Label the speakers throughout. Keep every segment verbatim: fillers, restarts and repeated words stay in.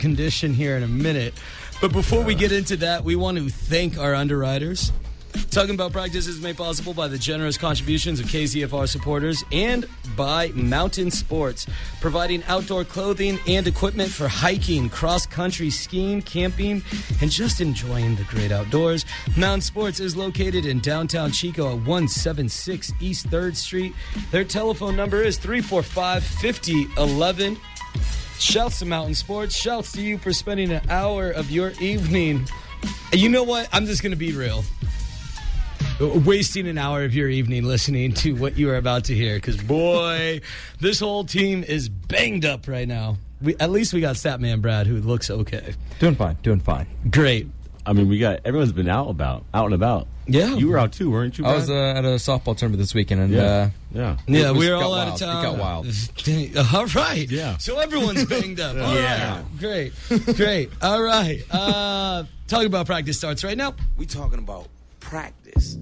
Speaker 1: condition here in a minute. But before we get into that, we want to thank our underwriters. Talking About Practice is made possible by the generous contributions of K Z F R supporters and by Mountain Sports, providing outdoor clothing and equipment for hiking, cross-country skiing, camping, and just enjoying the great outdoors. Mountain Sports is located in downtown Chico at one seventy-six East third Street. Their telephone number is three four five, five oh one one. Shouts to Mountain Sports. Shouts to you for spending an hour of your evening. You know what? I'm just going to be real. Wasting an hour of your evening listening to what you are about to hear, because boy, this whole team is banged up right now. We, at least we got Statman Brad, who looks okay.
Speaker 2: Doing fine, doing fine.
Speaker 1: Great.
Speaker 3: I mean, we got everyone's been out about, out and about.
Speaker 1: Yeah,
Speaker 3: you were out too, weren't you, Brad?
Speaker 2: I was uh, at a softball tournament this weekend, and
Speaker 3: yeah,
Speaker 2: uh,
Speaker 3: yeah,
Speaker 1: yeah,
Speaker 2: was,
Speaker 1: we were
Speaker 2: got
Speaker 1: all
Speaker 2: wild.
Speaker 1: out of town.
Speaker 2: It got wild.
Speaker 1: All right.
Speaker 3: Yeah.
Speaker 1: So everyone's banged up. All
Speaker 3: yeah.
Speaker 1: right. Great. Great. All right. Uh, talking about practice starts right now.
Speaker 4: We talking about practice.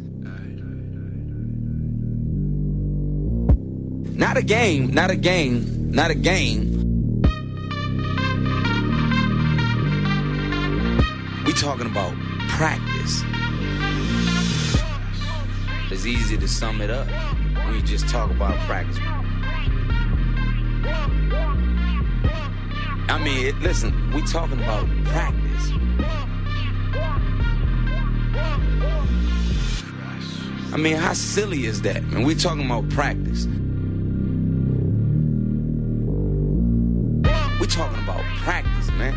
Speaker 4: Not a game, not a game, not a game. We talking about practice. It's easy to sum it up when you just talk about practice. I mean, it, listen, we talking about practice. I mean, how silly is that, man? We talking about practice. We talking about practice, man.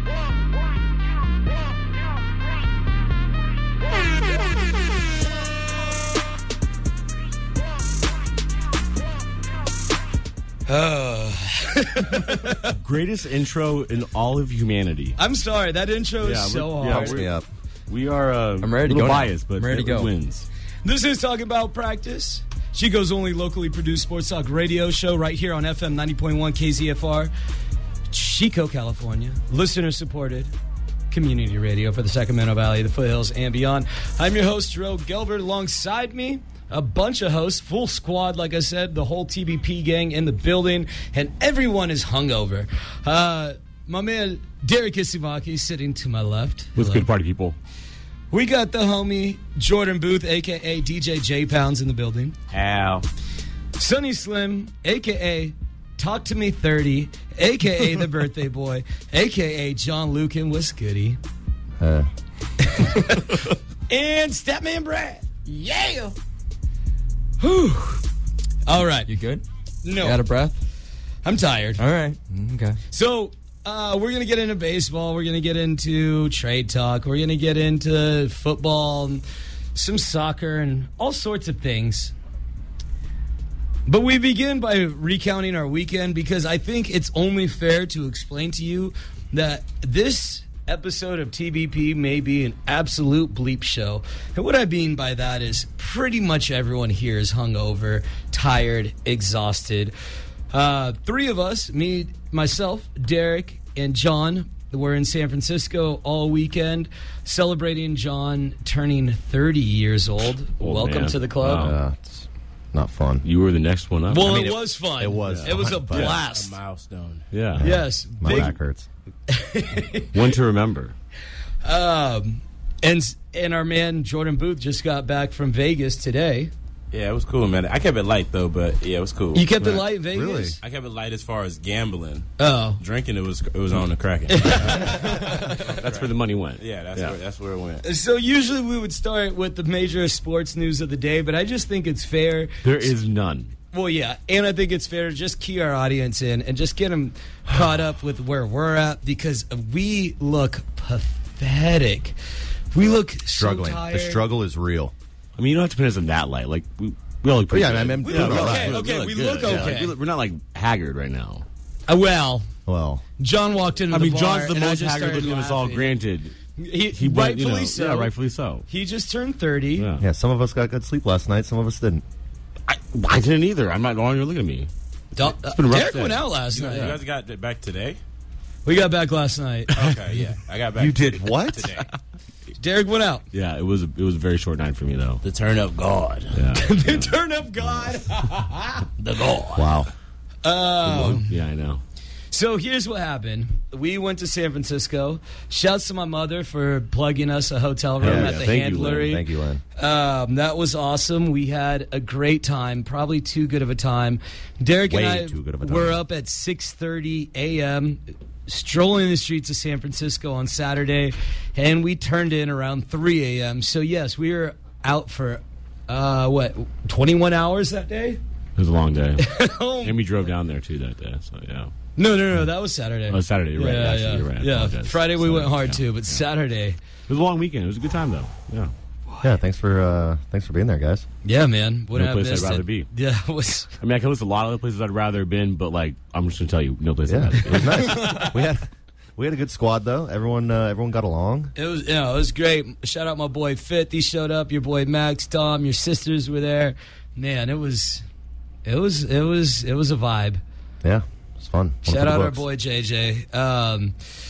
Speaker 1: Oh.
Speaker 3: Greatest intro in all of humanity.
Speaker 1: I'm sorry, that intro is
Speaker 3: yeah,
Speaker 1: so
Speaker 3: yeah,
Speaker 1: hard.
Speaker 3: we're, we are uh,
Speaker 2: I'm ready to
Speaker 3: a little
Speaker 2: go
Speaker 3: biased,
Speaker 2: now.
Speaker 3: but
Speaker 2: I'm ready
Speaker 3: it
Speaker 2: to go.
Speaker 3: wins.
Speaker 1: This is Talking About Practice, Chico's only locally produced sports talk radio show right here on F M ninety point one K Z F R, Chico, California. Listener supported community radio for the Sacramento Valley, the foothills, and beyond. I'm your host, Jerome Gelbert. Alongside me, a bunch of hosts, full squad, like I said, the whole T B P gang in the building, and everyone is hungover. Uh, my man, Derek Isivaki, sitting to my left.
Speaker 3: What's
Speaker 1: Hello.
Speaker 3: good, party people?
Speaker 1: We got the homie, Jordan Booth, a k a. D J J Pounds in the building.
Speaker 3: Ow.
Speaker 1: Sonny Slim, a k a. Talk to Me thirty, a k a the birthday boy, a k a. John Lucan. What's goody?
Speaker 2: Uh.
Speaker 1: And Statman Brad. Yeah. Whew. All right.
Speaker 2: You good?
Speaker 1: No.
Speaker 2: You out of breath?
Speaker 1: I'm tired.
Speaker 2: All right. Okay.
Speaker 1: So, uh, we're going to get into baseball. We're going to get into trade talk. We're going to get into football, and some soccer, and all sorts of things. But we begin by recounting our weekend because I think it's only fair to explain to you that this episode of T B P may be an absolute bleep show. And what I mean by that is pretty much everyone here is hungover, tired, exhausted. Uh, three of us, me, myself, Derek, and John, were in San Francisco all weekend celebrating John turning thirty years old.
Speaker 3: Oh,
Speaker 1: Welcome
Speaker 3: man.
Speaker 1: to the club.
Speaker 3: Wow.
Speaker 5: Uh, it's not fun.
Speaker 3: You were the next one up.
Speaker 1: Well,
Speaker 5: I mean,
Speaker 1: it,
Speaker 5: it-
Speaker 1: was fun.
Speaker 5: it was
Speaker 1: It was a
Speaker 5: fun, but-
Speaker 1: blast.
Speaker 6: A milestone.
Speaker 3: Yeah.
Speaker 1: Yes.
Speaker 5: My
Speaker 1: big-
Speaker 5: back hurts.
Speaker 3: One to remember.
Speaker 1: Um, and and our man Jordan Booth just got back from Vegas today.
Speaker 6: Yeah, it was cool, man. I kept it light, though, but yeah, it was cool.
Speaker 1: You kept it
Speaker 6: Man,
Speaker 1: light in Vegas?
Speaker 5: Really?
Speaker 6: I kept it light as far as gambling.
Speaker 1: Oh.
Speaker 6: Drinking, it was it was on the cracking.
Speaker 3: That's where the money went.
Speaker 6: Yeah, that's
Speaker 3: Yeah.
Speaker 6: where that's where it went.
Speaker 1: So usually we would start with the major sports news of the day, but I just think it's fair.
Speaker 3: There is none.
Speaker 1: Well, yeah, and I think it's fair to just key our audience in and just get them caught up with where we're at because we look pathetic. We look
Speaker 5: Struggling.
Speaker 1: so tired.
Speaker 5: The struggle is real.
Speaker 3: I mean, you don't have to put us in that light. Like, we, we all look pretty
Speaker 5: Yeah,
Speaker 3: good.
Speaker 5: I mean,
Speaker 1: We
Speaker 5: Yeah,
Speaker 1: look
Speaker 5: all
Speaker 1: okay.
Speaker 5: right.
Speaker 1: Okay, we
Speaker 3: good.
Speaker 1: look
Speaker 3: Yeah,
Speaker 1: okay.
Speaker 3: like, we look- we're not, like, haggard right now.
Speaker 1: Uh, well,
Speaker 5: Well,
Speaker 1: John walked into
Speaker 3: I
Speaker 1: the
Speaker 3: mean,
Speaker 1: bar
Speaker 3: John's the
Speaker 1: and I
Speaker 3: most
Speaker 1: just
Speaker 3: haggard
Speaker 1: started
Speaker 3: looking of us all,
Speaker 1: laughing.
Speaker 3: granted.
Speaker 1: He,
Speaker 3: He went,
Speaker 1: rightfully
Speaker 3: you know,
Speaker 1: so.
Speaker 3: Yeah, rightfully so.
Speaker 1: He just turned thirty.
Speaker 3: Yeah.
Speaker 5: yeah, some of us got good sleep last night. Some of us didn't.
Speaker 3: I, I didn't either. I'm not long. You're looking at me.
Speaker 1: Don't-
Speaker 3: been a rough
Speaker 1: Derek
Speaker 3: day.
Speaker 1: went out last
Speaker 6: You
Speaker 1: night.
Speaker 6: guys got it back today?
Speaker 1: We got back last night.
Speaker 6: Okay, yeah, I got back.
Speaker 5: You did what?
Speaker 6: Today?
Speaker 1: Derek went out.
Speaker 3: Yeah, it was a, it was a very short night for me though.
Speaker 6: The turn up God,
Speaker 3: Yeah.
Speaker 1: The turn up God.
Speaker 6: the God.
Speaker 5: Wow.
Speaker 1: Um,
Speaker 3: Yeah, I know.
Speaker 1: So here's what happened. We went to San Francisco. Shouts to my mother for plugging us a hotel room
Speaker 5: Yeah,
Speaker 1: at
Speaker 5: yeah.
Speaker 1: the
Speaker 3: Thank you, Lynn.
Speaker 1: Handlery.
Speaker 5: Thank you, Len.
Speaker 1: Um, that was awesome. We had a great time, probably too good of a time. Derek
Speaker 5: Way
Speaker 1: and I
Speaker 5: too good of a time.
Speaker 1: were up at six thirty a.m., strolling the streets of San Francisco on Saturday, and we turned in around three a.m. So, yes, we were out for, uh, what, twenty-one hours that day?
Speaker 6: It was a long day.
Speaker 1: Oh,
Speaker 6: And we drove down there too that day. So yeah.
Speaker 1: no, no, no, that was Saturday.
Speaker 6: Oh, Saturday. You're right.
Speaker 1: Yeah,
Speaker 6: Actually,
Speaker 1: yeah.
Speaker 6: you're right. I
Speaker 1: Yeah,
Speaker 6: apologize.
Speaker 1: Friday we
Speaker 6: So,
Speaker 1: went hard
Speaker 6: yeah.
Speaker 1: too, but Saturday,
Speaker 6: It was a long weekend. It was a good time though. Yeah.
Speaker 5: Yeah, thanks for uh, thanks for being there, guys.
Speaker 1: yeah, man. Wouldn't
Speaker 6: No
Speaker 1: have
Speaker 6: place I'd
Speaker 1: missed
Speaker 6: rather
Speaker 1: it.
Speaker 6: be.
Speaker 1: Yeah, it was.
Speaker 6: I mean, I can list a lot of other places I'd rather have been, but like, I'm just gonna tell you, no place
Speaker 5: Yeah,
Speaker 6: I'd rather
Speaker 5: it was nice. we had we had a good squad though. Everyone uh, everyone got along.
Speaker 1: It was, yeah, it was great. Shout out my boy Fit. He showed up. Your boy Max, Tom, your sisters were there. Man, it was, it was, it was, it was a vibe.
Speaker 5: Yeah, it was fun. One for
Speaker 1: Shout
Speaker 5: the
Speaker 1: out our
Speaker 5: books.
Speaker 1: boy J J. Um,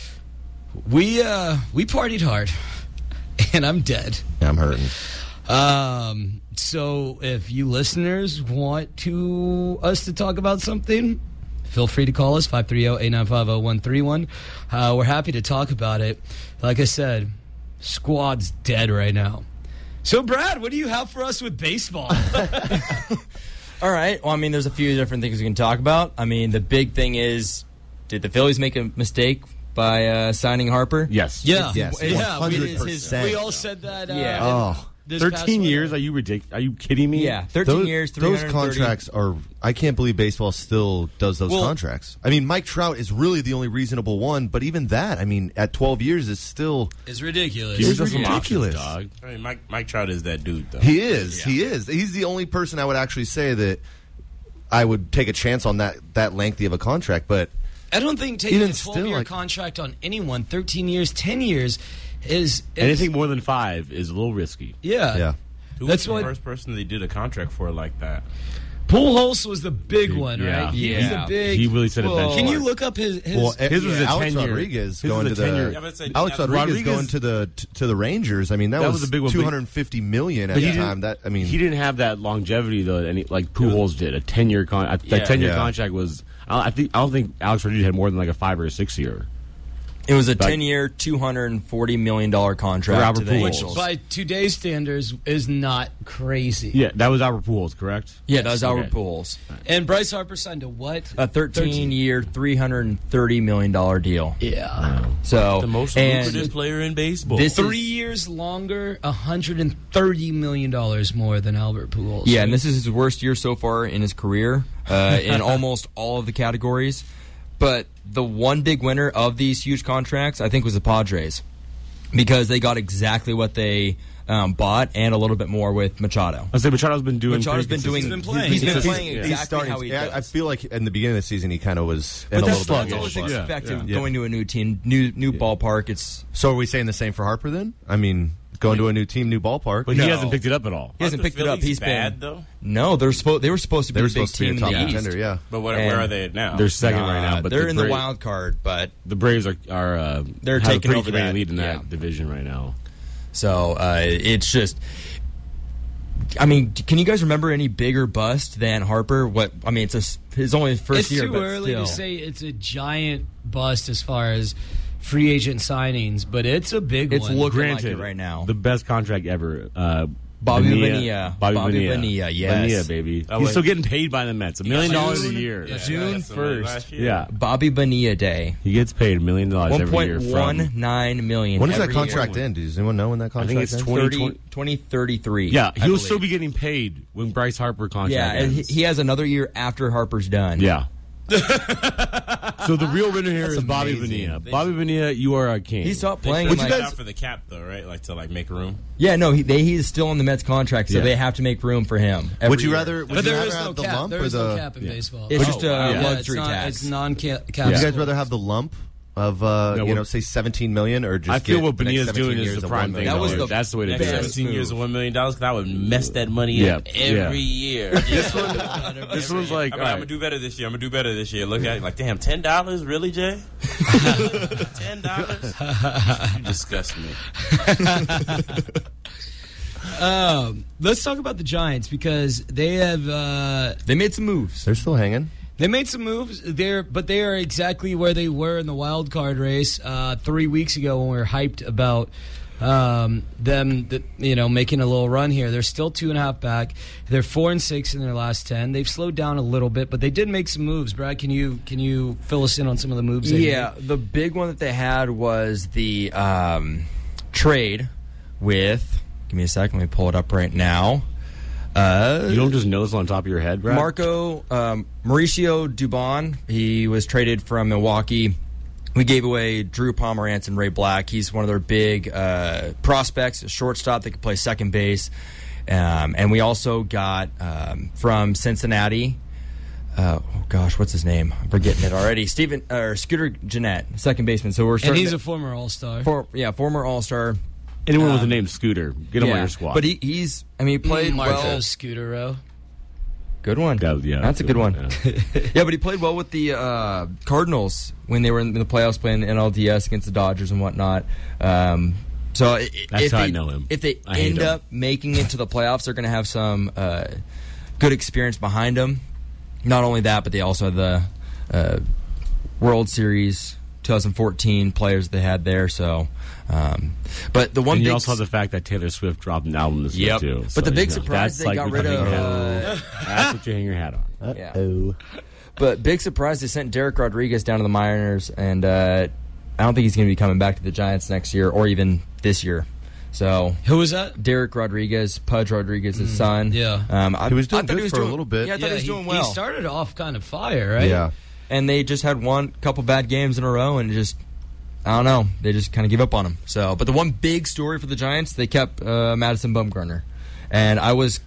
Speaker 1: we uh, we partied hard, and I'm dead.
Speaker 5: Yeah, I'm hurting.
Speaker 1: Um, so if you listeners want to us to talk about something, feel free to call us, five three zero, eight nine five, zero one three one. Uh, we're happy to talk about it. Like I said, squad's dead right now. So, Brad, what do you have for us with baseball?
Speaker 2: All right. Well, I mean, there's a few different things we can talk about. I mean, the big thing is, did the Phillies make a mistake by uh, signing Harper?
Speaker 6: Yes.
Speaker 1: yeah.
Speaker 5: Yes,
Speaker 1: yeah. We,
Speaker 5: one hundred percent.
Speaker 1: we all said that. Uh,
Speaker 2: Yeah.
Speaker 5: Oh,
Speaker 1: this past
Speaker 6: Thirteen
Speaker 1: winter.
Speaker 6: years? Are you ridiculous? Are you kidding me?
Speaker 2: Yeah, thirteen
Speaker 5: those,
Speaker 2: years,
Speaker 5: those
Speaker 2: three hundred thirty.
Speaker 5: contracts are. I can't believe baseball still does those
Speaker 1: Well-
Speaker 5: contracts. I mean, Mike Trout is really the only reasonable one, but even that, I mean, at twelve years is still.
Speaker 1: It's ridiculous.
Speaker 5: It's
Speaker 6: Give us some
Speaker 5: ridiculous.
Speaker 6: options, dog.
Speaker 7: I mean, Mike Mike Trout is that dude, though.
Speaker 5: He is. He is. He's the only person I would actually say that I would take a chance on that that lengthy of a contract. But
Speaker 1: I don't think taking
Speaker 5: Even
Speaker 1: a
Speaker 5: still,
Speaker 1: twelve-year
Speaker 5: like-
Speaker 1: contract on anyone, thirteen years, ten years, is, is
Speaker 6: Anything more than five is a little risky.
Speaker 1: Yeah,
Speaker 5: yeah,
Speaker 7: Who
Speaker 1: That's
Speaker 7: was the
Speaker 1: what-
Speaker 7: first person they did a contract for like that?
Speaker 1: Pujols was the big one,
Speaker 6: Yeah.
Speaker 1: right? He was
Speaker 2: Yeah.
Speaker 1: the big.
Speaker 6: He really set a
Speaker 1: Whoa.
Speaker 6: benchmark.
Speaker 1: Can you look up his? his
Speaker 5: well,
Speaker 6: his was a
Speaker 5: Alex
Speaker 6: ten-year-
Speaker 5: Rodriguez
Speaker 6: his
Speaker 5: going
Speaker 6: was
Speaker 5: to
Speaker 6: a
Speaker 5: the
Speaker 6: ten-year-
Speaker 7: Yeah, but it's-
Speaker 5: Alex
Speaker 7: yeah,
Speaker 5: Rodriguez,
Speaker 6: Rodriguez-
Speaker 5: going to the t- to the Rangers. I mean, that,
Speaker 6: That
Speaker 5: was,
Speaker 6: was a big one, but-
Speaker 5: two hundred fifty million at
Speaker 6: But he
Speaker 5: the
Speaker 6: didn't-
Speaker 5: time. That I mean,
Speaker 6: He didn't have that longevity though, any like Pujols did. A ten year con, that
Speaker 7: Yeah.
Speaker 6: ten year
Speaker 5: Yeah.
Speaker 6: contract was. I don't- I think I don't think Alex Rodriguez had more than like a five or a six year.
Speaker 2: It was a
Speaker 6: Like-
Speaker 2: ten-year, two hundred forty million dollars contract
Speaker 6: Robert
Speaker 2: to the
Speaker 6: Pujols.
Speaker 2: Angels.
Speaker 1: by today's standards is not crazy.
Speaker 6: Yeah, that was Albert Pujols, correct?
Speaker 2: Yeah, that was
Speaker 6: Okay.
Speaker 2: Albert Pujols.
Speaker 1: And Bryce Harper signed a what?
Speaker 2: A thirteen-year, three hundred thirty million dollars deal.
Speaker 1: Yeah,
Speaker 2: So
Speaker 7: The most
Speaker 2: and
Speaker 7: lucrative player in baseball.
Speaker 2: this
Speaker 1: three
Speaker 2: is,
Speaker 1: years longer, one hundred thirty million dollars more than Albert Pujols.
Speaker 2: Yeah, and this is his worst year so far in his career uh, in almost all of the categories. But the one big winner of these huge contracts, I think, was the Padres because they got exactly what they um, bought and a little bit more with Machado.
Speaker 6: I say Machado's been doing.
Speaker 2: Machado's
Speaker 6: pretty
Speaker 2: been doing.
Speaker 1: He's been playing.
Speaker 2: He's been
Speaker 1: He's-
Speaker 2: playing
Speaker 6: he's-
Speaker 2: exactly
Speaker 5: he's starting.
Speaker 2: how he
Speaker 5: yeah,
Speaker 2: does.
Speaker 5: I feel like in the beginning of the season he kind of was in
Speaker 2: But
Speaker 5: a
Speaker 2: that's,
Speaker 5: little
Speaker 2: that's
Speaker 5: bit.
Speaker 2: always
Speaker 6: sluggish. Yeah,
Speaker 2: expected
Speaker 5: yeah.
Speaker 2: going to a new team, new new ballpark. It's
Speaker 5: So are we saying the same for Harper then? I mean, going to a new team, new ballpark.
Speaker 6: But
Speaker 2: No.
Speaker 6: he hasn't picked it up at all.
Speaker 2: he hasn't
Speaker 7: Aren't the
Speaker 2: picked it up.
Speaker 7: Phillies
Speaker 2: He's
Speaker 7: bad,
Speaker 2: been
Speaker 7: though.
Speaker 2: no. They're supposed. They were supposed to be
Speaker 5: they were
Speaker 2: a big
Speaker 5: supposed to be a
Speaker 2: team
Speaker 5: top
Speaker 2: in the
Speaker 5: contender.
Speaker 2: East.
Speaker 5: Yeah.
Speaker 7: But where,
Speaker 6: And
Speaker 7: where are they at now?
Speaker 6: They're second
Speaker 2: Nah,
Speaker 6: right now, but
Speaker 2: they're
Speaker 6: the
Speaker 2: in
Speaker 6: Bra-
Speaker 2: the wild card, but
Speaker 6: The Braves are are uh,
Speaker 2: They're
Speaker 6: have a
Speaker 2: taking
Speaker 6: pretty
Speaker 2: over
Speaker 6: commanding
Speaker 2: that,
Speaker 6: lead in that
Speaker 2: yeah.
Speaker 6: division right now.
Speaker 2: so uh, it's just. I mean, can you guys remember any bigger bust than Harper? What I mean, it's a, his only first
Speaker 1: it's
Speaker 2: year.
Speaker 1: too
Speaker 2: but
Speaker 1: early
Speaker 2: still.
Speaker 1: to say it's a giant bust as far as free agent signings, but it's a big
Speaker 2: It's
Speaker 1: one.
Speaker 2: looking like
Speaker 6: Granted,
Speaker 2: it right now.
Speaker 6: the best contract ever. Uh,
Speaker 2: Bobby
Speaker 6: Bonilla.
Speaker 2: Bonilla.
Speaker 6: Bobby,
Speaker 2: Bobby
Speaker 6: Bonilla.
Speaker 2: Bonilla, yes.
Speaker 6: Bonilla, baby.
Speaker 7: Oh,
Speaker 6: He's
Speaker 7: wait.
Speaker 6: still getting paid by the Mets. A million
Speaker 7: got
Speaker 6: dollars a
Speaker 7: June-
Speaker 6: year.
Speaker 7: yeah,
Speaker 2: June
Speaker 7: that's the money
Speaker 2: first.
Speaker 7: last year.
Speaker 6: Yeah.
Speaker 2: Bobby Bonilla Day.
Speaker 6: He gets paid a million dollars
Speaker 2: One
Speaker 6: every
Speaker 2: point
Speaker 6: year.
Speaker 2: one
Speaker 6: From,
Speaker 2: nine million.
Speaker 5: When does that
Speaker 2: every
Speaker 5: contract
Speaker 2: year.
Speaker 5: end? Does anyone know when that contract
Speaker 6: think it's
Speaker 5: ends?
Speaker 6: twenty-
Speaker 2: thirty, twenty thirty-three.
Speaker 6: yeah,
Speaker 2: I
Speaker 6: he'll
Speaker 2: believe.
Speaker 6: still be getting paid when Bryce Harper contract
Speaker 2: Yeah, and he,
Speaker 6: ends.
Speaker 2: he has another year after Harper's done.
Speaker 6: Yeah. So the real winner here is Bobby
Speaker 5: amazing.
Speaker 6: Bonilla. Bobby Bonilla, you are a king.
Speaker 2: He stopped
Speaker 7: They
Speaker 2: playing.
Speaker 7: put
Speaker 2: in,
Speaker 7: him
Speaker 2: like,
Speaker 7: down for the cap, though, right? Like to like make room.
Speaker 2: yeah, no, he, they, he's still on the Mets contract, so
Speaker 6: Yeah.
Speaker 2: they have to make room for him. every
Speaker 5: Would you
Speaker 2: year.
Speaker 5: rather? Would
Speaker 1: But
Speaker 5: you
Speaker 1: there
Speaker 5: rather
Speaker 1: is no
Speaker 5: have the
Speaker 1: cap.
Speaker 5: lump
Speaker 1: There
Speaker 5: or
Speaker 1: is no
Speaker 5: the?
Speaker 1: cap in baseball.
Speaker 2: It's
Speaker 7: Oh,
Speaker 2: just a
Speaker 7: wow.
Speaker 1: yeah,
Speaker 2: luxury
Speaker 1: it's not,
Speaker 2: tax.
Speaker 1: It's non-cap.
Speaker 5: Would you guys
Speaker 1: sport.
Speaker 5: rather have the lump of uh,
Speaker 6: No,
Speaker 5: you
Speaker 6: what-
Speaker 5: know, say seventeen million, or just
Speaker 6: I feel
Speaker 5: get
Speaker 6: what
Speaker 5: the next
Speaker 6: Bonilla's
Speaker 5: seventeen
Speaker 6: doing
Speaker 5: years
Speaker 6: is the
Speaker 5: of
Speaker 6: prime
Speaker 5: one
Speaker 6: thing.
Speaker 5: million
Speaker 2: That was
Speaker 5: dollars?
Speaker 2: the
Speaker 6: That's the way to
Speaker 7: Next
Speaker 6: do it.
Speaker 7: seventeen years of one million dollars, because I would mess that money
Speaker 6: Yeah,
Speaker 7: up every
Speaker 6: yeah.
Speaker 7: year.
Speaker 6: This one, this one's like,
Speaker 7: I'm,
Speaker 6: all
Speaker 7: I'm
Speaker 6: right.
Speaker 7: gonna do better this year. I'm gonna do better this year. Look at it like, damn, ten dollars, really, Jay? Ten dollars? You disgust me.
Speaker 1: Um, let's talk about the Giants because they have uh,
Speaker 2: They made some moves.
Speaker 5: They're still hanging.
Speaker 1: They made some moves there, but they are exactly where they were in the wild card race uh, three weeks ago when we were hyped about um, them, the, you know, making a little run here. They're still two and a half back. They're four and six in their last ten. They've slowed down a little bit, but they did make some moves. Brad, can you can you fill us in on some of the moves? They
Speaker 2: Yeah,
Speaker 1: made?
Speaker 2: the big one that they had was the um, trade with. Give me a second. Let me pull it up right now. Uh,
Speaker 6: You don't just know this on top of your head, Brad?
Speaker 2: Marco um, Mauricio Dubon. He was traded from Milwaukee. We gave away Drew Pomerantz and Ray Black. He's one of their big uh, prospects, a shortstop that could play second base. Um, and we also got um, from Cincinnati. Uh, oh gosh, what's his name? I'm forgetting it already. Steven or Scooter Gennett, second baseman. So we're
Speaker 1: And
Speaker 2: starting
Speaker 1: he's
Speaker 2: to-
Speaker 1: a former All-Star.
Speaker 2: for, yeah, former All-Star.
Speaker 6: Anyone with the name Scooter, get him on
Speaker 2: Yeah,
Speaker 6: your squad.
Speaker 2: but he, he's. I mean, he played
Speaker 1: Marco
Speaker 2: well.
Speaker 1: Scutero.
Speaker 2: Good one.
Speaker 6: That- yeah,
Speaker 2: that's a good one.
Speaker 6: yeah.
Speaker 2: Yeah, but he played well with the uh, Cardinals when they were in the playoffs playing N L D S against the Dodgers and whatnot. Um, so i-
Speaker 6: That's
Speaker 2: if
Speaker 6: how
Speaker 2: they,
Speaker 6: I know him.
Speaker 2: If they
Speaker 6: I hate
Speaker 2: end
Speaker 6: him.
Speaker 2: up making it to the playoffs, they're going to have some uh, good experience behind them. Not only that, but they also have the uh, World Series twenty fourteen players they had there. So, um, but the one
Speaker 6: And you
Speaker 2: big
Speaker 6: also have the fact that Taylor Swift dropped an album this
Speaker 2: Yep.
Speaker 6: week, too.
Speaker 2: But
Speaker 6: So,
Speaker 2: the big
Speaker 6: you know,
Speaker 2: surprise,
Speaker 6: that's
Speaker 2: they
Speaker 6: like
Speaker 2: got
Speaker 6: what
Speaker 2: rid
Speaker 6: you
Speaker 2: of,
Speaker 6: hang your
Speaker 2: uh,
Speaker 6: hat on. That's what you hang your hat on.
Speaker 2: Yeah. But big surprise, they sent Derek Rodriguez down to the minors, and uh, I don't think he's going to be coming back to the Giants next year or even this year. So
Speaker 1: Who was that?
Speaker 2: Derek Rodriguez, Pudge Rodriguez's son.
Speaker 1: yeah.
Speaker 2: um, I,
Speaker 5: He was doing
Speaker 2: I thought
Speaker 5: good
Speaker 2: he was
Speaker 5: for a
Speaker 2: doing-
Speaker 5: little bit.
Speaker 2: Yeah, I thought he was doing well.
Speaker 1: He started off kind of fire, right?
Speaker 5: Yeah.
Speaker 2: And they just had one couple bad games in a row, and just I don't know, they just kind of give up on him. So, but the one big story for the Giants, they kept uh, Madison Bumgarner, and I was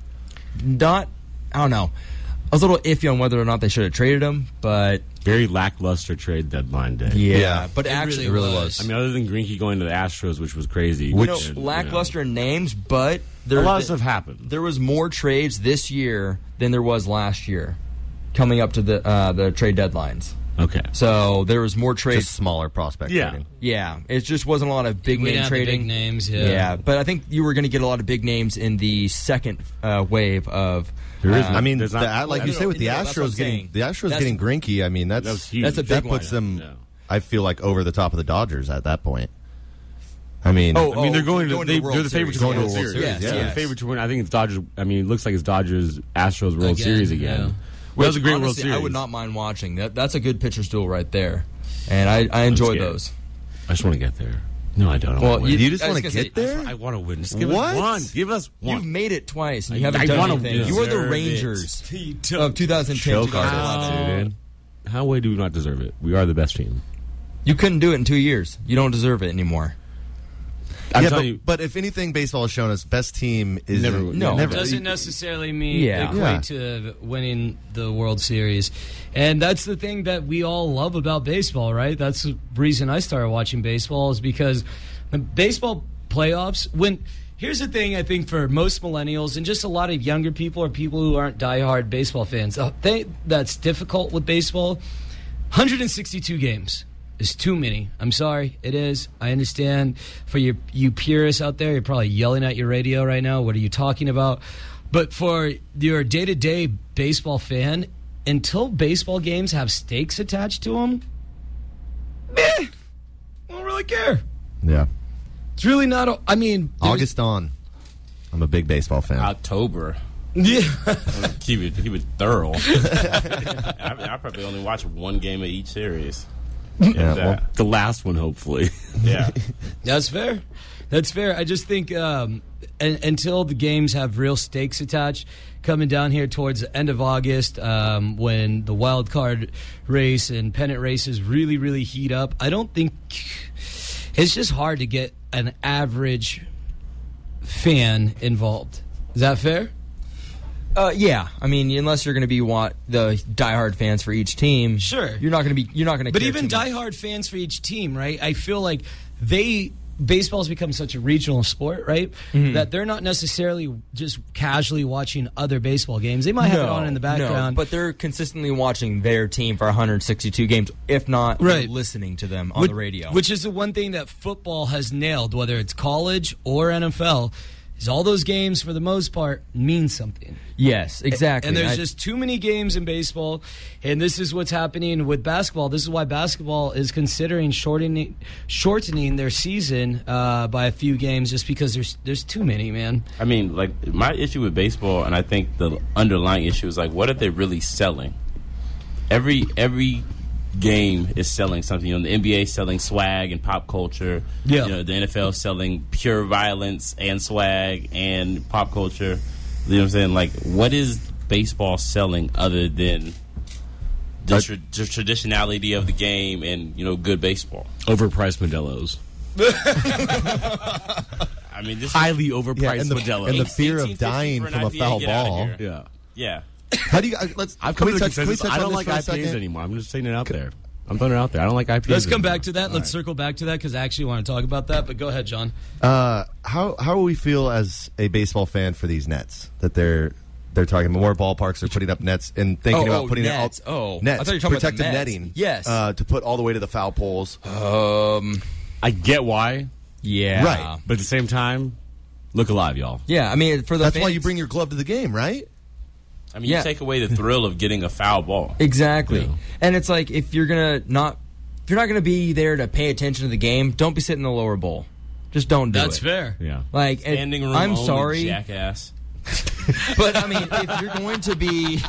Speaker 2: not, I don't know, I was a little iffy on whether or not they should have traded him, but
Speaker 6: Very lackluster trade deadline day.
Speaker 2: yeah,
Speaker 5: Yeah.
Speaker 2: but
Speaker 1: It
Speaker 2: actually,
Speaker 1: really really was.
Speaker 6: I mean, other than Greinke going to the Astros, which was crazy.
Speaker 2: you
Speaker 6: which,
Speaker 2: know,
Speaker 6: you know,
Speaker 2: lackluster in names, but there
Speaker 6: a lot of stuff happened.
Speaker 2: there was more trades this year than there was last year, coming up to the uh, the trade deadlines.
Speaker 6: Okay.
Speaker 2: So there was more trades.
Speaker 5: Just smaller prospect
Speaker 6: Yeah.
Speaker 5: trading.
Speaker 2: Yeah, it just wasn't a lot of big
Speaker 1: We
Speaker 2: name
Speaker 1: didn't have the
Speaker 2: trading.
Speaker 1: big names, yeah.
Speaker 2: Yeah, but I think you were going to get a lot of big names in the second uh, wave of.
Speaker 6: There is
Speaker 2: uh,
Speaker 5: I mean,
Speaker 6: There's
Speaker 5: the,
Speaker 6: not-
Speaker 5: like
Speaker 2: I
Speaker 5: you
Speaker 2: don't
Speaker 5: say
Speaker 2: know,
Speaker 5: with the
Speaker 2: no, that's what I'm
Speaker 5: Astros getting
Speaker 2: saying.
Speaker 5: the Astros
Speaker 2: That's-
Speaker 5: getting Greinke. I mean, that's
Speaker 6: That was huge.
Speaker 2: That's a
Speaker 5: that
Speaker 2: big
Speaker 5: puts
Speaker 2: one.
Speaker 5: them.
Speaker 6: Yeah.
Speaker 5: I feel like over the top of the Dodgers at that point. I mean,
Speaker 2: Oh,
Speaker 6: I mean, they're going to,
Speaker 2: going to
Speaker 6: they,
Speaker 2: the World
Speaker 6: they're the favorite to
Speaker 2: Series.
Speaker 6: win the World
Speaker 5: Going to
Speaker 6: Series.
Speaker 5: the World
Speaker 2: Series,
Speaker 6: yeah,
Speaker 2: yes.
Speaker 6: they're the favorite to win. I think it's Dodgers. I mean, it looks like it's Dodgers Astros World
Speaker 1: Again,
Speaker 6: Series again.
Speaker 1: yeah.
Speaker 6: Well, that was a great World
Speaker 2: Honestly,
Speaker 6: Series.
Speaker 2: I would not mind watching that. That's a good pitcher's duel right there, and I, I enjoy
Speaker 6: scared.
Speaker 2: those.
Speaker 6: I just want to get there. No, I don't. I
Speaker 2: Well,
Speaker 6: wanna win.
Speaker 5: you just
Speaker 2: I was
Speaker 5: want to
Speaker 2: gonna
Speaker 5: get
Speaker 2: say,
Speaker 5: there.
Speaker 6: I want to win. Just give
Speaker 5: What?
Speaker 6: us one. Give us one.
Speaker 2: You've made it twice, and you
Speaker 6: I-
Speaker 2: haven't
Speaker 6: I
Speaker 2: done
Speaker 6: wanna
Speaker 2: anything. You are the
Speaker 6: deserve it.
Speaker 2: Rangers
Speaker 1: You
Speaker 2: of
Speaker 1: don't-
Speaker 2: twenty ten,
Speaker 6: Choke
Speaker 2: twenty
Speaker 6: artist,
Speaker 2: eleven.
Speaker 6: dude. How way do we not deserve it? We are the best team.
Speaker 2: You couldn't do it in two years. You don't deserve it anymore.
Speaker 6: I'm
Speaker 5: yeah, but,
Speaker 6: telling you,
Speaker 5: but if anything, baseball has shown us best team is
Speaker 6: Never-
Speaker 2: No.
Speaker 5: never.
Speaker 1: doesn't necessarily mean
Speaker 2: Yeah.
Speaker 1: equate
Speaker 5: Yeah.
Speaker 1: to winning the World Series. And that's the thing that we all love about baseball, right? That's the reason I started watching baseball is because the baseball playoffs, when here's the thing I think for most millennials and just a lot of younger people or people who aren't diehard baseball fans, the thing that's difficult with baseball, one hundred sixty-two games. Is too many. I'm sorry. It is. I understand. For you, you purists out there, you're probably yelling at your radio right now. What are you talking about? But for your day-to-day baseball fan, until baseball games have stakes attached to them, meh, I don't really care.
Speaker 5: Yeah,
Speaker 1: It's really not. A, I mean, there's-
Speaker 5: August on. I'm a big baseball fan.
Speaker 7: October.
Speaker 1: Yeah.
Speaker 7: Keep it, keep it thorough. I, I probably only watch one game of each series.
Speaker 5: yeah,
Speaker 7: that.
Speaker 5: well,
Speaker 6: the last one, hopefully.
Speaker 7: Yeah.
Speaker 1: That's fair. That's fair. I just think um, un until the games have real stakes attached, coming down here towards the end of August, um, when the wild card race and pennant races really, really heat up, I don't think it's just hard to get an average fan involved. Is that fair?
Speaker 2: Uh, yeah, I mean, unless you're going to be what the diehard fans for each team,
Speaker 1: Sure.
Speaker 2: you're not going to be. You're not going to.
Speaker 1: But even diehard fans for each team, right? I feel like they baseball's become such a regional sport, right?
Speaker 2: Mm-hmm.
Speaker 1: That they're not necessarily just casually watching other baseball games. They might have it on in the background,
Speaker 2: but they're consistently watching their team for one hundred sixty-two games, if not
Speaker 1: Right.
Speaker 2: listening to them on
Speaker 1: which,
Speaker 2: the radio.
Speaker 1: which is the one thing that football has nailed, whether it's college or N F L. is all those games, for the most part, mean something.
Speaker 2: Yes, exactly.
Speaker 1: And there's
Speaker 2: I-
Speaker 1: just too many games in baseball, and this is what's happening with basketball. This is why basketball is considering shortening shortening their season uh, by a few games, just because there's there's too many, man.
Speaker 7: I mean, like, my issue with baseball, and I think the underlying issue is, like, what are they really selling? Every every game is selling something. You know, the N B A is selling swag and pop culture.
Speaker 1: Yeah.
Speaker 7: You know, the N F L is selling pure violence and swag and pop culture. You know what I'm saying? Like, what is baseball selling other than the, tra- the traditionality of the game and, you know, good baseball?
Speaker 6: Overpriced Modelo's.
Speaker 7: I mean, this
Speaker 6: Highly
Speaker 5: Yeah,
Speaker 6: overpriced
Speaker 5: and the,
Speaker 6: Modelo.
Speaker 5: and the fear
Speaker 7: eighteen
Speaker 5: of
Speaker 7: fifty
Speaker 5: dying
Speaker 7: for an
Speaker 5: from a
Speaker 7: I P A,
Speaker 5: foul
Speaker 7: get outta
Speaker 5: ball.
Speaker 7: here.
Speaker 6: yeah.
Speaker 7: Yeah.
Speaker 5: How do you? uh, Let's.
Speaker 6: I've
Speaker 5: can
Speaker 6: come
Speaker 5: we
Speaker 6: to
Speaker 5: touch,
Speaker 6: the
Speaker 5: can we
Speaker 6: consensus.
Speaker 5: touch
Speaker 6: I
Speaker 5: on
Speaker 6: don't
Speaker 5: this
Speaker 6: like
Speaker 5: for a
Speaker 6: I P As
Speaker 5: second?
Speaker 6: anymore. I'm just saying it out there. I'm throwing it out there. I don't like I P As
Speaker 1: Let's come
Speaker 6: anymore.
Speaker 1: back to that. Let's circle back to that because I actually want to talk about that. But go ahead, John.
Speaker 5: Uh, how how will we feel as a baseball fan for these nets that they're they're talking more ballparks are putting up nets and thinking
Speaker 2: Oh,
Speaker 5: about
Speaker 2: oh,
Speaker 5: putting
Speaker 2: nets.
Speaker 5: it all
Speaker 2: Oh, I
Speaker 5: nets
Speaker 2: thought you were talking about the
Speaker 5: protected
Speaker 2: nets.
Speaker 5: netting
Speaker 2: Yes.
Speaker 5: uh, to put all the way to the foul poles.
Speaker 2: Um.
Speaker 6: I get why,
Speaker 2: Yeah.
Speaker 5: Right.
Speaker 6: but at the same time, look alive, y'all.
Speaker 2: Yeah. I mean, for the
Speaker 5: That's why
Speaker 2: fans-
Speaker 5: you bring your glove to the game, right?
Speaker 7: I mean,
Speaker 2: Yeah.
Speaker 7: you take away the thrill of getting a foul ball.
Speaker 2: Exactly.
Speaker 6: Yeah.
Speaker 2: And it's like if you're gonna not, if you're not gonna be there to pay attention to the game, don't be sitting in the lower bowl. Just don't do
Speaker 1: That's
Speaker 2: it.
Speaker 1: fair.
Speaker 6: Yeah.
Speaker 2: Like, it-
Speaker 7: Standing room
Speaker 2: I'm
Speaker 7: only,
Speaker 2: sorry,
Speaker 7: jackass.
Speaker 2: but I mean, if you're going to be,